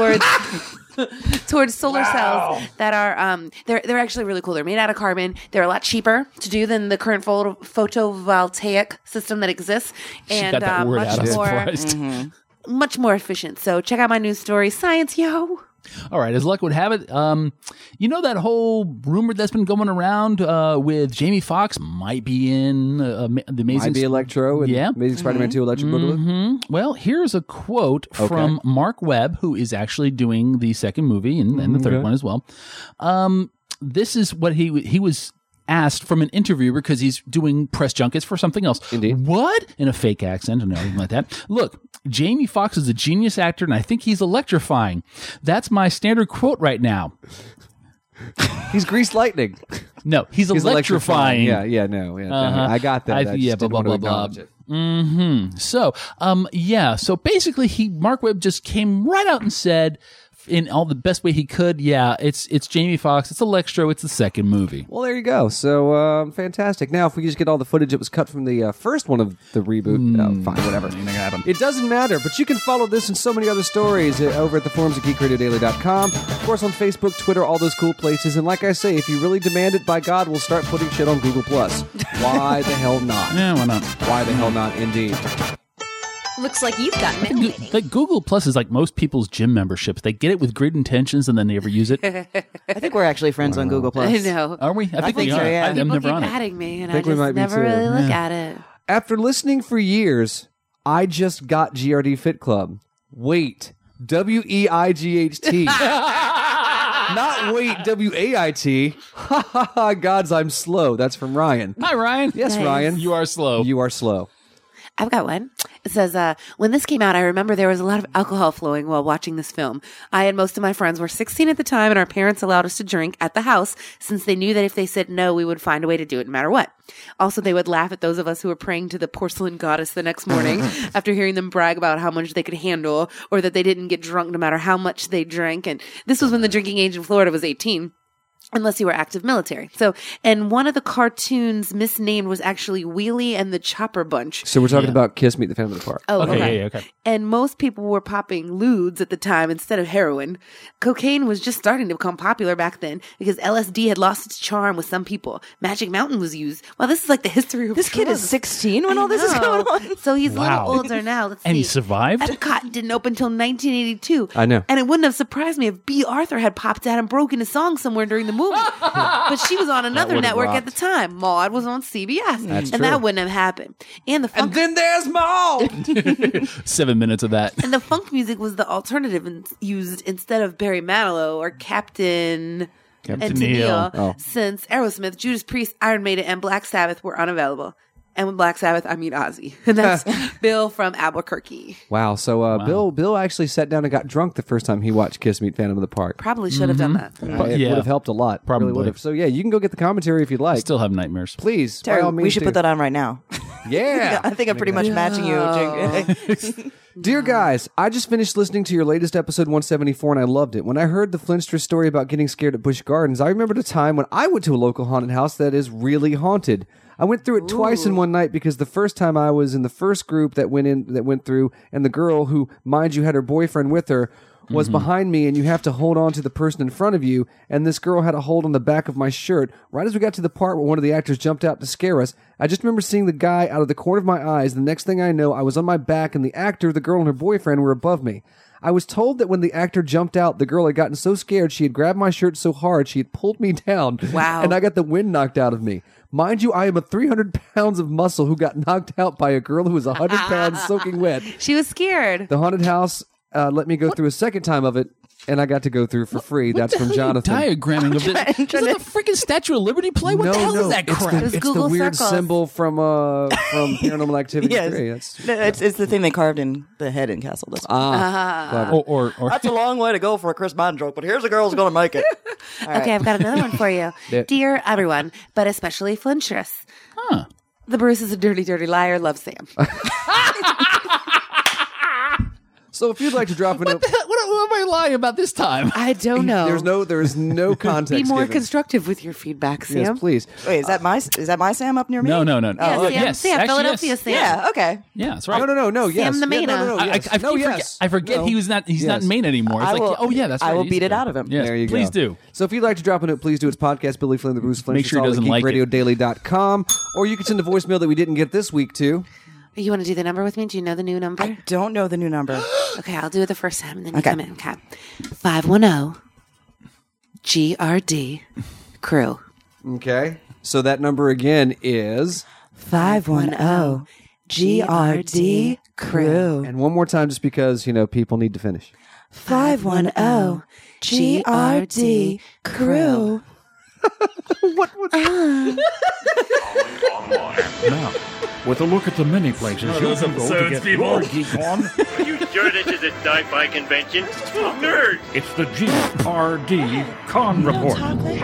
towards solar cells that are they're actually really cool. They're made out of carbon. They're a lot cheaper to do than the current photovoltaic system that exists, and got that word out. I was more surprised. much more efficient. So check out my news story, Science Yo. All right, as luck would have it, that whole rumor that's been going around with Jamie Foxx might be in the Amazing... Might be Electro and Yeah. Amazing Spider-Man 2 Electric Boogaloo. Well, here's a quote from Mark Webb, who is actually doing the second movie and the third one as well. This is what he was asked from an interviewer because he's doing press junkets for something else. Indeed. What? In a fake accent and everything like that. Look, Jamie Foxx is a genius actor and I think he's electrifying. That's my standard quote right now. He's Grease Lightning. No, he's electrifying. Yeah, no. I got that. I just didn't want to acknowledge it. So, so basically Mark Webb just came right out and said in all the best way he could, it's Jamie Foxx, it's Electro, it's the second movie. Well, there you go. So, fantastic. Now, if we just get all the footage that was cut from the first one of the reboot, fine, whatever. It doesn't matter, but you can follow this and so many other stories over at the forums at geekradiodaily.com. Of course, on Facebook, Twitter, all those cool places. And like I say, if you really demand it, by God, we'll start putting shit on Google+. Why the hell not? Yeah, why not? Why the hell not, indeed. Looks like you've got many. Like Google Plus is like most people's gym memberships. They get it with great intentions and then they never use it. I think we're actually friends on Google Plus. I know. Are we? I think we so, are. yeah. I'm People never keep on it. adding me, and I Think we just might be never too. really look at it. After listening for years, I just got GRD Fit Club. Wait. WEIGHT. Not wait, W-A-I-T. Ha ha ha, gods, I'm slow. That's from Ryan. Hi, Ryan. Yes, Nice. Ryan. You are slow. You are slow. I've got one. It says, when this came out, I remember there was a lot of alcohol flowing while watching this film. I and most of my friends were 16 at the time, and our parents allowed us to drink at the house since they knew that if they said no, we would find a way to do it no matter what. Also, they would laugh at those of us who were praying to the porcelain goddess the next morning after hearing them brag about how much they could handle or that they didn't get drunk no matter how much they drank. And this was when the drinking age in Florida was 18. Unless you were active military. So, and one of the cartoons misnamed was actually Wheelie and the Chopper Bunch. So we're talking about Kiss Meet the Phantom of the Park. Oh, Okay, okay. okay. And most people were popping ludes at the time instead of heroin. Cocaine was just starting to become popular back then because LSD had lost its charm with some people. Magic Mountain was used. Well, this is like the history of This kid is drugs. 16 when all this is going on. So he's a Wow. little older now. Let's And see. he survived? Epcot didn't open until 1982. I know. And it wouldn't have surprised me if B. Arthur had popped out and broken a song somewhere during the movie. But she was on another would've network at rocked. the time. Maude was on CBS. That's and true. that wouldn't have happened. And the funk And then there's Maul. 7 minutes of that. and the funk music was the alternative used instead of Barry Manilow or Captain Neil. Oh. since Aerosmith, Judas Priest, Iron Maiden, and Black Sabbath were unavailable. And with Black Sabbath, I mean Ozzy. And that's Bill from Albuquerque. Wow. So Bill actually sat down and got drunk the first time he watched Kiss Meet Phantom of the Park. Probably should have done that. It yeah. would have helped a lot. Probably. Really would have. So yeah, you can go get the commentary if you'd like. Still have nightmares. Please. Terry, by all means, we should do. put that on right now. Yeah. I think I'm pretty much matching you. Dear guys, I just finished listening to your latest episode 174 and I loved it. When I heard the Flinstra story about getting scared at Busch Gardens, I remembered a time when I went to a local haunted house that is really haunted. I went through it twice in one night because the first time I was in the first group that went through, and the girl who, mind you, had her boyfriend with her was behind me, and you have to hold on to the person in front of you, and this girl had a hold on the back of my shirt. Right as we got to the part where one of the actors jumped out to scare us, I just remember seeing the guy out of the corner of my eyes. The next thing I know, I was on my back, and the actor, the girl, and her boyfriend were above me. I was told that when the actor jumped out, the girl had gotten so scared she had grabbed my shirt so hard she had pulled me down. Wow. And I got the wind knocked out of me. Mind you, I am a 300 pounds of muscle who got knocked out by a girl who was 100 pounds soaking wet. She was scared. The haunted house let me go through a second time of it, and I got to go through for free. That's from Jonathan. Diagramming of this. Is it the freaking Statue of Liberty play? What the hell is that crap? It's the Google weird circles. symbol from Paranormal Activity Yes. 3. It's the thing they carved in the head in Castle. That's, Clever. Or that's a long way to go for a Chris Martin joke, but here's a girl who's going to make it. All right. Okay, I've got another one for you. Yeah. Dear everyone, but especially Flintress. Huh. The Bruce is a dirty, dirty liar. Love Sam. So if you'd like to drop a note, What am I lying about this time? I don't know. there is no context. Be more given. constructive with your feedback, Sam. Yes, please. Wait, is that my Sam up near me? No. Yeah, Oh, Sam, yes. Sam, Actually, Philadelphia yes. Sam. Yeah, okay. Yeah, that's right. No. Yes. the Yeah, Maina. no, yes. I No, forget, yes. I forget No. he's not Yes. Maine anymore. It's I like, will- oh yeah, that's right. I will He's beat it there. out of him. Yes, There you go. please do. So if you'd like to drop a note, please do. It's podcast Billy Flynn, the Bruce Flynn. Make sure he doesn't like it. geekradiodaily.com, or you can send a voicemail that we didn't get this week to. You want to do the number with me? Do you know the new number? I don't know the new number. Okay, I'll do it the first time, and then you Okay. come in. Okay. 510-GRD crew. Okay. So that number again is. 510-GRD crew. And one more time, just because, people need to finish. 510-GRD crew. Now, with a look at the many places you can go to get your geek on, Are you sure this is a sci-fi convention? Nerd! it's the GRD Con Report.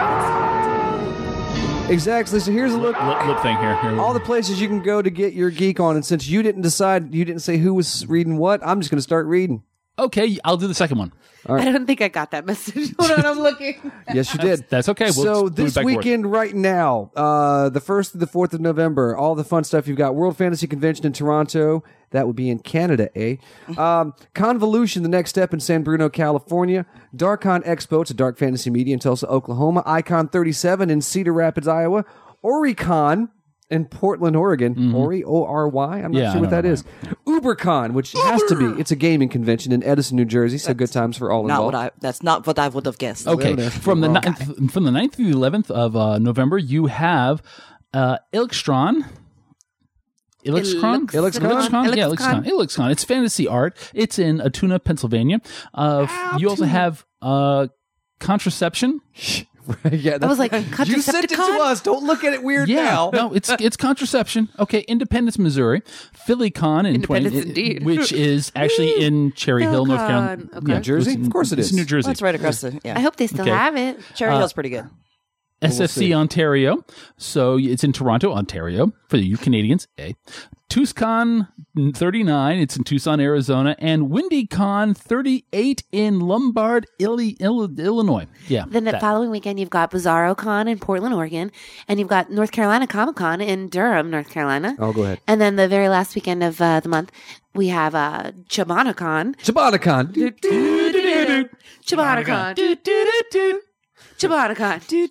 Exactly. So here's a look. Lip thing here. All the places you can go to get your geek on. And since you didn't say who was reading what, I'm just going to start reading. Okay, I'll do the second one. All right. I don't think I got that message. Hold on, I'm looking. Yes, you did. That's okay. We'll So move this back forward. weekend right now, the 1st through the 4th of November, all the fun stuff. You've got World Fantasy Convention in Toronto. That would be in Canada, eh? Convolution, the next step in San Bruno, California. Darkon Expo, it's a dark fantasy media in Tulsa, Oklahoma. Icon 37 in Cedar Rapids, Iowa. Oricon in Portland, Oregon. Ori, O-R-Y? I'm not Yeah, sure what I that know, is. Ubercon, which has to be. It's a gaming convention in Edison, New Jersey, so good times for all involved. That's not what I would have guessed. Okay, from the 9th through the 11th of November, you have Illuxtron. Illuxcon? Illuxcon? Yeah, Illuxcon. Illuxcon. It's fantasy art. It's in Atuna, Pennsylvania. You also have Contraception. Yeah, I was like, you sent it to Contracepticon? us. Don't look at it weird now. No, it's contraception. Okay, Independence, Missouri. PhillyCon in Independence, indeed. which is actually in Cherry Hill, North Carolina. PhilCon, okay. New Jersey? it's in- Of course it it's is. New Jersey. That's right across the. Yeah. I hope they still Okay. have it. Cherry Hill's pretty good. SFC Ontario. So it's in Toronto, Ontario, for you Canadians. TucsCon 39, it's in Tucson, Arizona, and WindyCon 38 in Lombard, Illinois. Yeah. Then the following weekend, you've got BizarroCon in Portland, Oregon, and you've got North Carolina Comic Con in Durham, North Carolina. Oh, go ahead. And then the very last weekend of the month, we have ChibanaCon. ChibanaCon. ChibanaCon. ChibanaCon.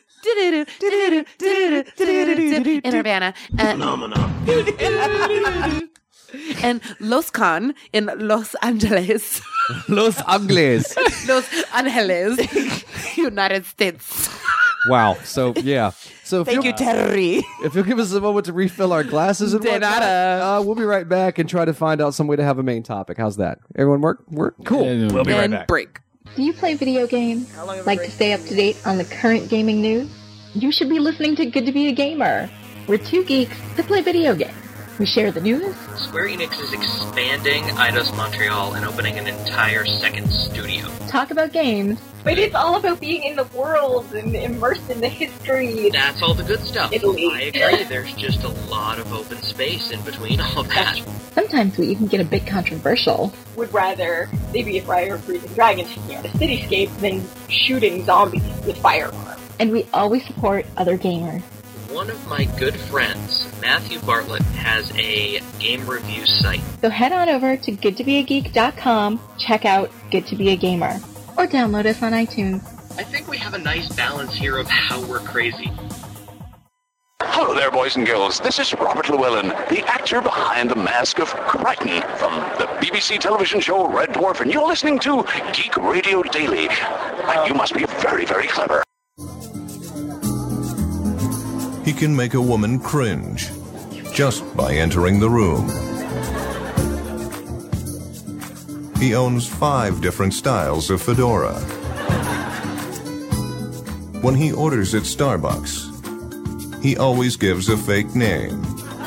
In Urbana. And LosCon in Los Angeles. Los Angeles. Los Angeles, United States. Wow. So, yeah. So Thank you, Terry. If you'll give us a moment to refill our glasses and De whatnot, nada. we'll be right back and try to find out some way to have a main topic. How's that? Everyone work? Cool. We'll be right And back. break. Do you play video games? Like to stay up to date on the current gaming news? You should be listening to Good to Be a Gamer. We're two geeks that play video games. We share the news. Square Enix is expanding Eidos Montreal and opening an entire second studio. Talk about games. But it's all about being in the world and immersed in the history. That's all the good stuff. Italy. I agree, there's just a lot of open space in between all that. Sometimes we even get a bit controversial. Would rather they be a fire-breathing dragon taking out a cityscape than shooting zombies with firearms. And we always support other gamers. One of my good friends, Matthew Bartlett, has a game review site. So head on over to goodtobeageek.com, check out Good to Be a Gamer, or download us on iTunes. I think we have a nice balance here of how we're crazy. Hello there, boys and girls. This is Robert Llewellyn, the actor behind the mask of Crichton from the BBC television show Red Dwarf, and you're listening to Geek Radio Daily. You must be very, very clever. He can make a woman cringe just by entering the room. He owns 5 different styles of fedora. When he orders at Starbucks, he always gives a fake name.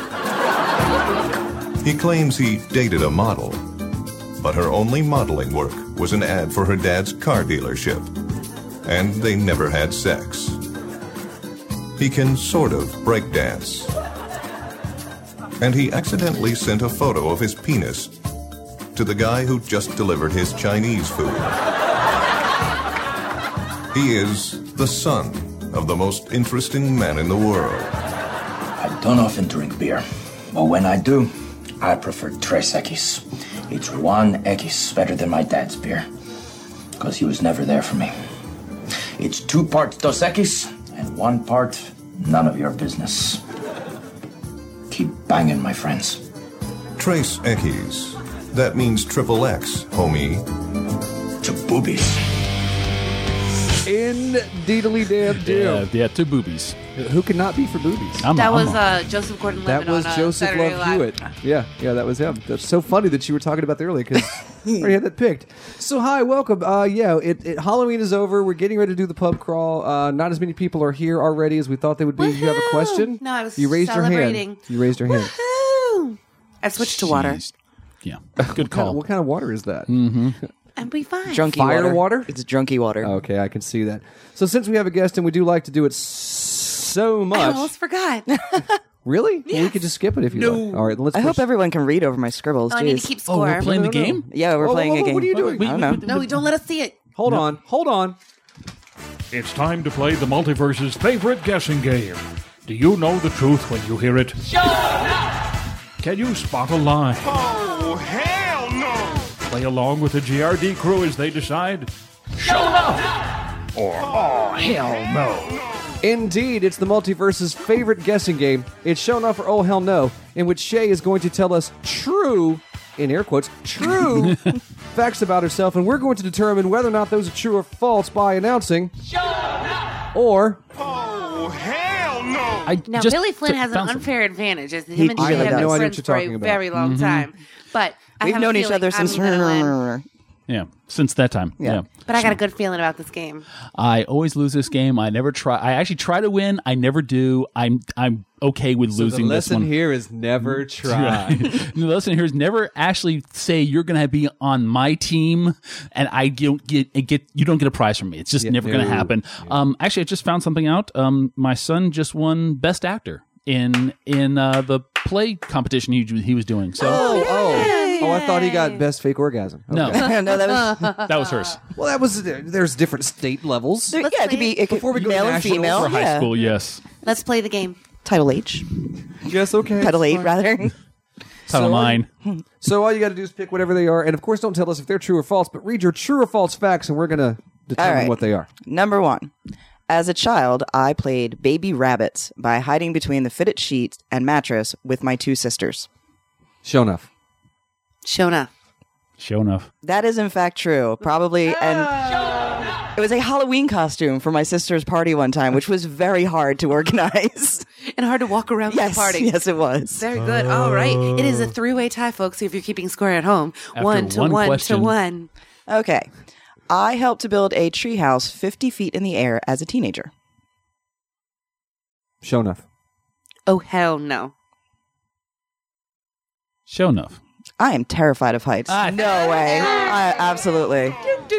He claims he dated a model, but her only modeling work was an ad for her dad's car dealership, and they never had sex. He can sort of breakdance. And he accidentally sent a photo of his penis to the guy who just delivered his Chinese food. He is the son of the most interesting man in the world. I don't often drink beer, but when I do, I prefer Tres Equis. It's 1 Equis better than my dad's beer, because he was never there for me. It's 2 parts Dos Equis and 1 part none of your business. Keep banging, my friends. Tres Equis. That means triple X, homie. To boobies. Indeedly damn do. Yeah, 2 boobies. Who could not be for boobies? That was Joseph Gordon-Levitt. That was on, Joseph Saturday Love Night Live. Hewitt. Yeah, that was him. That's so funny that you were talking about that earlier because I already had that picked. So hi, welcome. Halloween is over. We're getting ready to do the pub crawl. Not as many people are here already as we thought they would be. Woohoo! You have a question? No, I was You raised your celebrating. hand. You raised your hand. Woohoo! I've switched to water. Yeah, good call. What kind of water is that? Mm-hmm. And be fine. Drunky Fire water? It's drunky water. Okay, I can see that. So since we have a guest and we do like to do it so I much. almost forgot. Really? Well, we could just skip it if you like. All right, let's I push. hope everyone can read over my scribbles. Oh, I need Jeez. to keep score. we're playing the game? Yeah, we're playing a game. What are you doing? I don't know. No, don't let us see it. Hold on. It's time to play the Multiverse's favorite guessing game. Do you know the truth when you hear it? Shut up! Can you spot a lie? Oh, hell no! Play along with the GRD crew as they decide. Shut up! Or, oh, hell no. Indeed, it's the Multiverse's favorite guessing game. It's shown off for Oh Hell No, in which Shay is going to tell us true, in air quotes, true facts about herself, and we're going to determine whether or not those are true or false by announcing. Shut up! Or. Oh, hell no! Now, Billy Flynn has an unfair advantage. As him and I she have have no been idea friends what for you're a talking about. very long time. But I We've have a known each feeling other since. I'm gonna win. Yeah, since that time. Yeah. But I got a good feeling about this game. I always lose this game. I never try. I actually try to win. I never do. I'm okay with losing this one. The lesson here is never try. The lesson here is never actually say you're going to be on my team, and I don't get you don't get a prize from me. It's just never going to happen. Actually, I just found something out. My son just won Best Actor in the play competition he was doing. So Oh, I thought he got best fake orgasm. Okay. No, no, that was hers. Well, that was there's different state levels. Yeah, it could be before we go male and national female For high school, yes. Let's play the game. Title H. Yes, okay. Title 8, rather. Title 9. So all you got to do is pick whatever they are, and of course, don't tell us if they're true or false, but read your true or false facts, and we're going to determine what they are. Number 1. As a child, I played baby rabbits by hiding between the fitted sheets and mattress with my 2 sisters. Show enough. Show enough. Show enough. That is in fact true. Probably. And it was a Halloween costume for my sister's party one time, which was very hard to organize. And hard to walk around the party. Yes, it was. Very good. All right. It is a 3-way tie, folks, if you're keeping score at home. After 1 to one 1 question. to 1. Okay. I helped to build a treehouse 50 feet in the air as a teenager. Show enough. Oh, hell no. Show enough. I am terrified of heights. No way. Absolutely.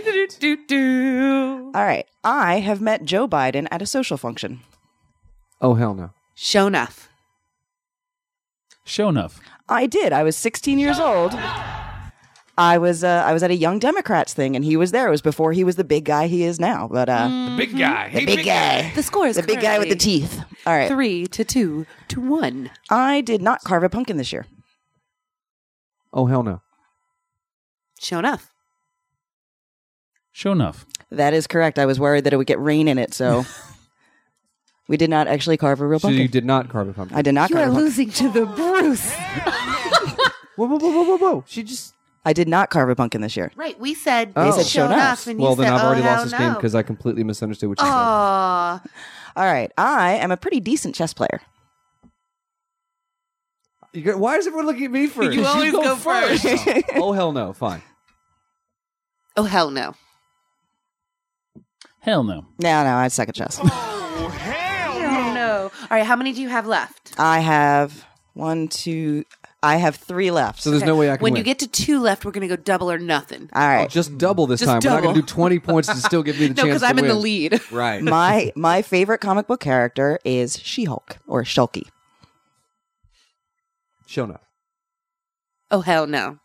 All right. I have met Joe Biden at a social function. Oh, hell no. Show enough. Show enough. I did. I was 16 years old. I was at a Young Democrats thing, and he was there. It was before he was the big guy he is now. But The big guy. the big guy. The score is The big guy with the currently teeth. All right. 3 to 2 to 1. I did not carve a pumpkin this year. Oh, hell no. Show enough. Show enough. That is correct. I was worried that it would get rain in it, so we did not actually carve a real So pumpkin. you did not carve a pumpkin. I did not You are carve a pumpkin. losing to the Bruce. Whoa. She just... I did not carve a pumpkin this year. Right. We said, They said show enough. And Well, you then said, I've already oh, lost hell this game no. because I completely misunderstood what you said. Aw. All right. I am a pretty decent chess player. Why is everyone looking at me first? You always go first. Oh, hell no. Fine. Oh, hell no. Hell no. No, I suck at chess. Oh, no. All right. How many do you have left? I have 3 left. So there's no way I can When win. you get to 2 left, we're going to go double or nothing. All right. Just double this Just time. We're not going to double. do 20 points to still give me the No, chance because to I'm in the win. lead. Right. My favorite comic book character is She-Hulk or Shulky. Show enough. Oh, hell no.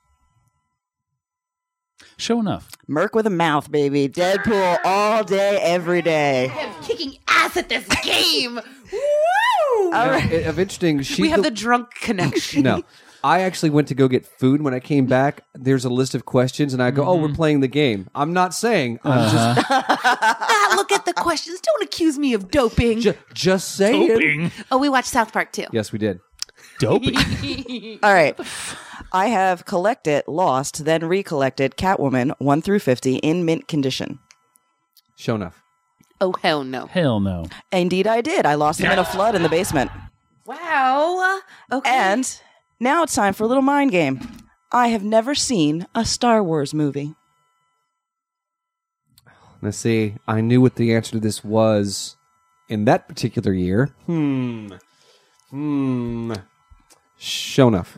Show enough. Merc with a mouth, baby. Deadpool all day, every day. I am kicking ass at this game. Woo! All right. Of interesting, We have the drunk connection. No. I actually went to go get food. When I came back, there's a list of questions, and I go, oh, we're playing the game. I'm not saying. I'm just Look at the questions. Don't accuse me of doping. just saying. Doping. Oh, we watched South Park too. Yes, we did. Doping. All right. I have collected, lost, then recollected Catwoman 1 through 50 in mint condition. Show enough. Oh, hell no. Hell no. Indeed, I did. I lost them in a flood in the basement. Wow. Okay. And now it's time for a little mind game. I have never seen a Star Wars movie. Let's see. I knew what the answer to this was in that particular year. Show enough.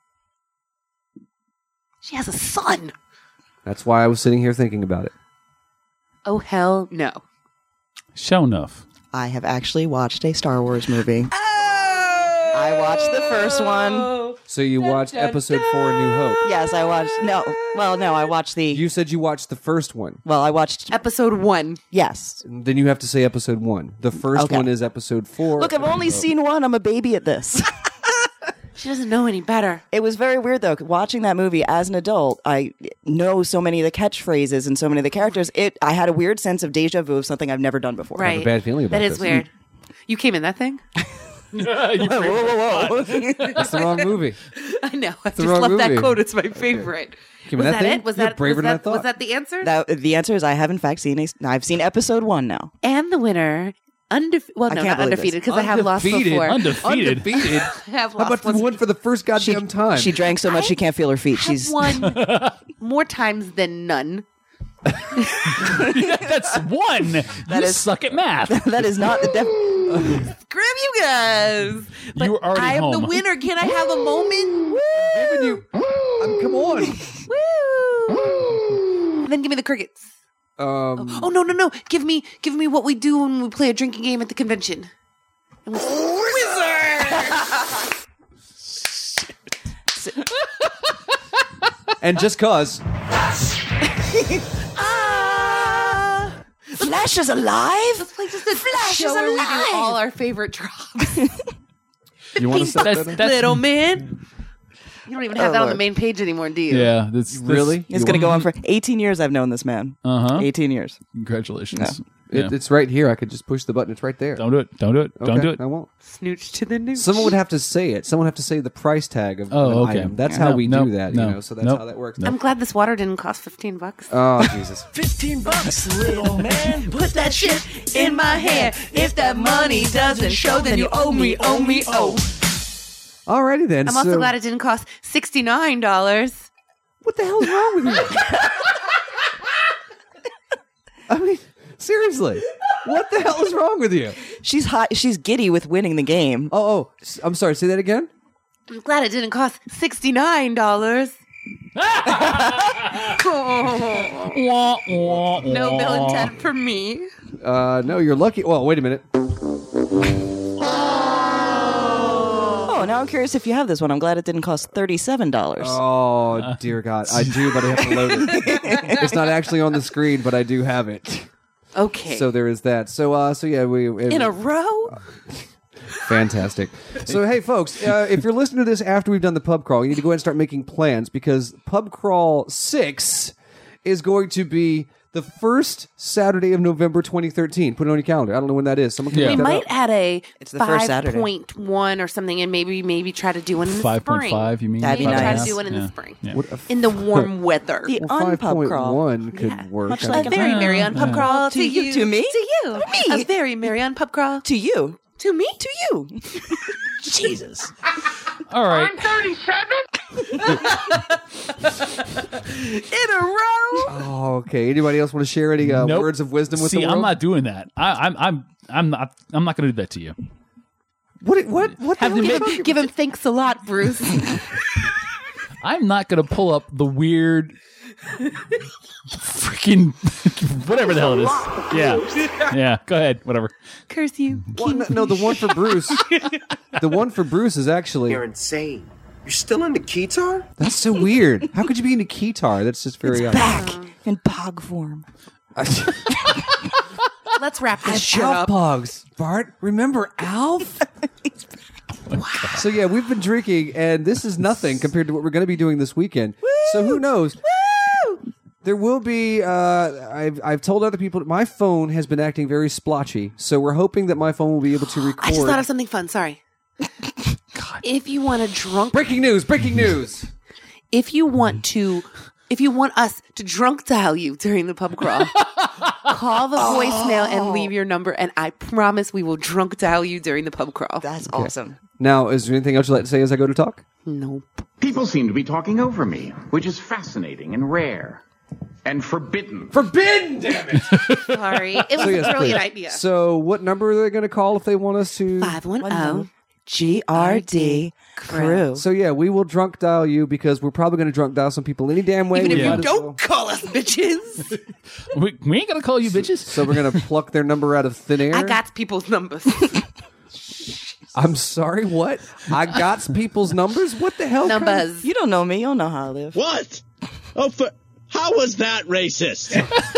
She has a son. That's why I was sitting here thinking about it. Oh, hell no. Show enough. I have actually watched a Star Wars movie. I watched the first one. So you watched episode 4 New Hope. Yes, I watched. No, I watched the. You said you watched the first one. Well, I watched episode 1. Yes. Then you have to say episode 1. The first Okay. one is episode 4. Look, I've only seen one. I'm a baby at this. She doesn't know any better. It was very weird, though. Watching that movie as an adult, I know so many of the catchphrases and so many of the characters. I had a weird sense of deja vu of something I've never done before. Right. I have a bad feeling about That is this. weird. You came in that thing? Whoa. That's the wrong movie. I know. I just the wrong love movie. that quote. It's my favorite. Came in Was that that thing? it? Was You're that braver was than I that, thought. was that the answer? The answer is I have in fact seen. I've seen episode 1 now. And the winner Well, no, not undefeated because I have lost before. Undefeated. I have How lost about the one for the first goddamn time? She drank so much she can't feel her feet. She's won more times than none. That's one. That is suck at math. That is not the Screw you guys. But You were already I am home. the winner. Can I have a moment? Woo! Giving you. Come on. Woo! Then give me the crickets. Oh no! Give me what we do when we play a drinking game at the convention. And just cause. Flash is alive. Let's play just a Flash show is where we alive. do all our favorite drops. You want to set that up? Little man. You don't even have that on the Lord. main page anymore, do you? Yeah, that's Really? It's going to go on for 18 years. I've known this man. 18 years. Congratulations. It's right here. I could just push the button. It's right there. Don't do it. Don't do it. Don't Okay, do it. I won't. Snooch to the nooch. Someone would have to say it. Someone would have to say the price tag of Oh, an okay. item. That's Yeah. how we No, do that. no, So that's nope. how that works. I'm glad this water didn't cost $15. Oh Jesus! $15, little man. Put that shit in my hand. If that money doesn't show, then you owe me, oh. Alrighty then. I'm also so- glad it didn't cost $69. What the hell's wrong with you? I mean, seriously, what the hell is wrong with you? She's hot. She's giddy with winning the game. Oh, I'm sorry. Say that again. I'm glad it didn't cost $69. No bill and ted for me. No, you're lucky. Well, wait a minute. Oh, now I'm curious if you have this one. I'm glad it didn't cost $37. Oh dear God, I do, but I have to load it. It's not actually on the screen, but I do have it. Okay. So there is that. So yeah, we In a row? Fantastic. So, hey, folks, if you're listening to this after we've done the pub crawl, you need to go ahead and start making plans because Pub Crawl 6 is going to be the first Saturday of November 2013. Put it on your calendar. I don't know when that is. Someone can We look that might up. add a It's the first Saturday. 5.1 or something and maybe try to do one in the 5.5, spring. you mean? That'd be Maybe try nice. to do one in Yeah. the spring. Yeah. In the warm weather. The Well, unpub crawl. 5.1 could work. Much I like A a very pub- merry unpub crawl to you. To me? To you. Me. A very merry unpub crawl To you. to me. To you. Jesus. All right. 37? In a row. Oh, okay. Anybody else want to share any Nope. words of wisdom with See, the world? I'm not doing that. I'm not going to do that to you. What the Have hell to are you make- Give him thanks a lot, Bruce. I'm not going to pull up the weird freaking whatever the hell it is. Yeah. Go ahead. Whatever. Curse you. No, the one for Bruce. The one for Bruce is actually. You're insane. You're still into guitar? That's so weird. How could you be into guitar? That's just very odd. Back in pog form. Let's wrap this shit Alf up. Pogs. Bart, remember Alf? So yeah, we've been drinking, and this is nothing compared to what we're going to be doing this weekend. So who knows? There will be. I've told other people that my phone has been acting very splotchy, so we're hoping that my phone will be able to record. I just thought of something fun. Sorry. If you want a drunk, Breaking news! Breaking news! if you want us to drunk dial you during the pub crawl, call the voicemail and leave your number, and I promise we will drunk dial you during the pub crawl. That's awesome. Now, is there anything else you'd like to say as I go to talk? Nope. People seem to be talking over me, which is fascinating and rare. And forbidden. Forbidden, damn it! Sorry. It was So, yes, a brilliant please. idea. So, what number are they going to call if they want us to? 510. GRD crew. So yeah, we will drunk dial you because we're probably going to drunk dial some people any damn way. Even if We you might as don't well. call us bitches. We ain't going to call you bitches. So we're going to pluck their number out of thin air. I got people's numbers. I'm sorry, what? I got people's numbers? What the hell? Numbers. You don't know me. You don't know how I live. What? Oh, how was that racist?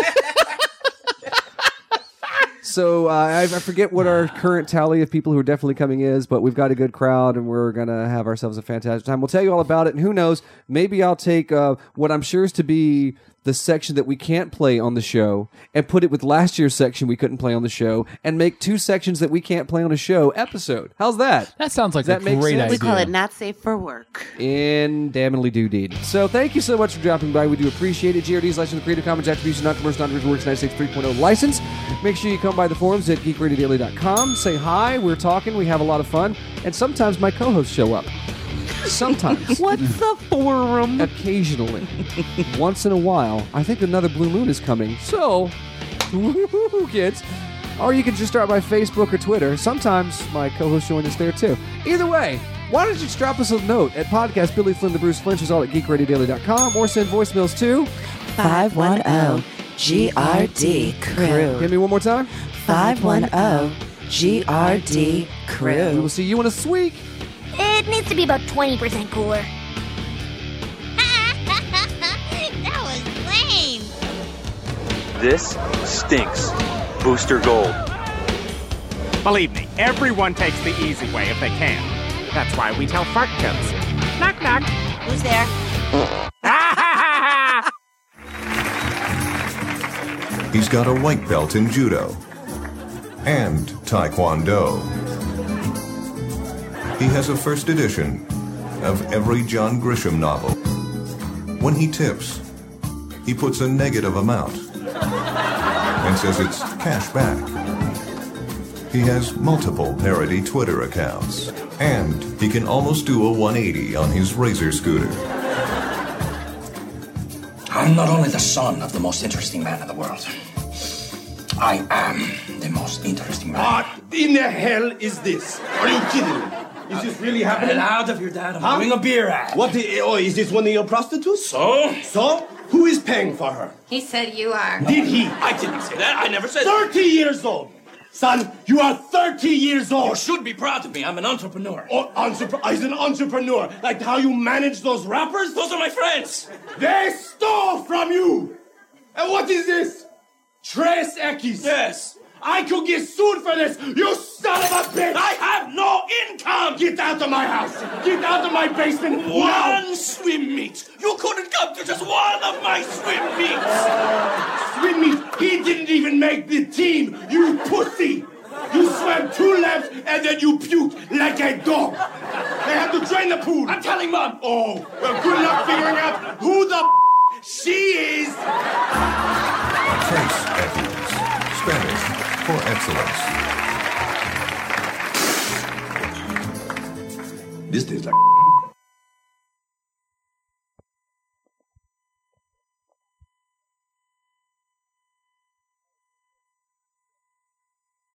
So I forget what our current tally of people who are definitely coming is, but we've got a good crowd and we're going to have ourselves a fantastic time. We'll tell you all about it, and who knows, maybe I'll take what I'm sure is to be the section that we can't play on the show and put it with last year's section we couldn't play on the show and make 2 sections that we can't play on a show episode. How's that? That sounds like Does a that make great sense? idea. We call it Not Safe for Work. Damnably do deed. So thank you so much for dropping by. We do appreciate it. GRD's license with Creative Commons Attribution, non-commercial, non-original works, 96 3.0 license. Make sure you come by the forums at geekradiodaily.com. Say hi. We're talking. We have a lot of fun. And sometimes my co-hosts show up. Sometimes. What's the forum? Occasionally. Once in a while. I think another blue moon is coming. So, woo-hoo, kids. Or you can just start by Facebook or Twitter. Sometimes my co-hosts join us there too. Either way, why don't you just drop us a note at podcast Billy Flynn, the Bruce Flinch is all at geekradiodaily.com or send voicemails to 510 GRD Crew. Hit me one more time. 510 GRD Crew. We will see you in a week. It needs to be about 20% cooler. That was lame. This stinks. Booster Gold. Believe me, everyone takes the easy way if they can. That's why we tell fart jokes. Knock, knock. Who's there? He's got a white belt in judo and taekwondo. He has a first edition of every John Grisham novel. When he tips, he puts a negative amount and says it's cash back. He has multiple parody Twitter accounts, and he can almost do a 180 on his Razor scooter. I'm not only the son of the most interesting man in the world. I am the most interesting man. What in the hell is this? Are you kidding me? Is this really happening? Get out of here, Dad. I'm doing a beer ad. Is this one of your prostitutes? So? Who is paying for her? He said you are. Did he? I didn't say that. I never said 30 years old! Son, you are 30 years old! You should be proud of me. I'm an entrepreneur. He's an entrepreneur. Like how you manage those rappers? Those are my friends. They stole from you! And what is this? Tres X. Yes. I could get sued for this, you son of a bitch! I have no income! Get out of my house! Get out of my basement! One swim meet! You couldn't come to just one of my swim meets! Swim meet? He didn't even make the team, you pussy! You swam 2 laps and then you puked like a dog! They have to drain the pool! I'm telling Mom! Oh, well, good luck figuring out who the she is! Trace Equines. Spanish for excellence. This tastes like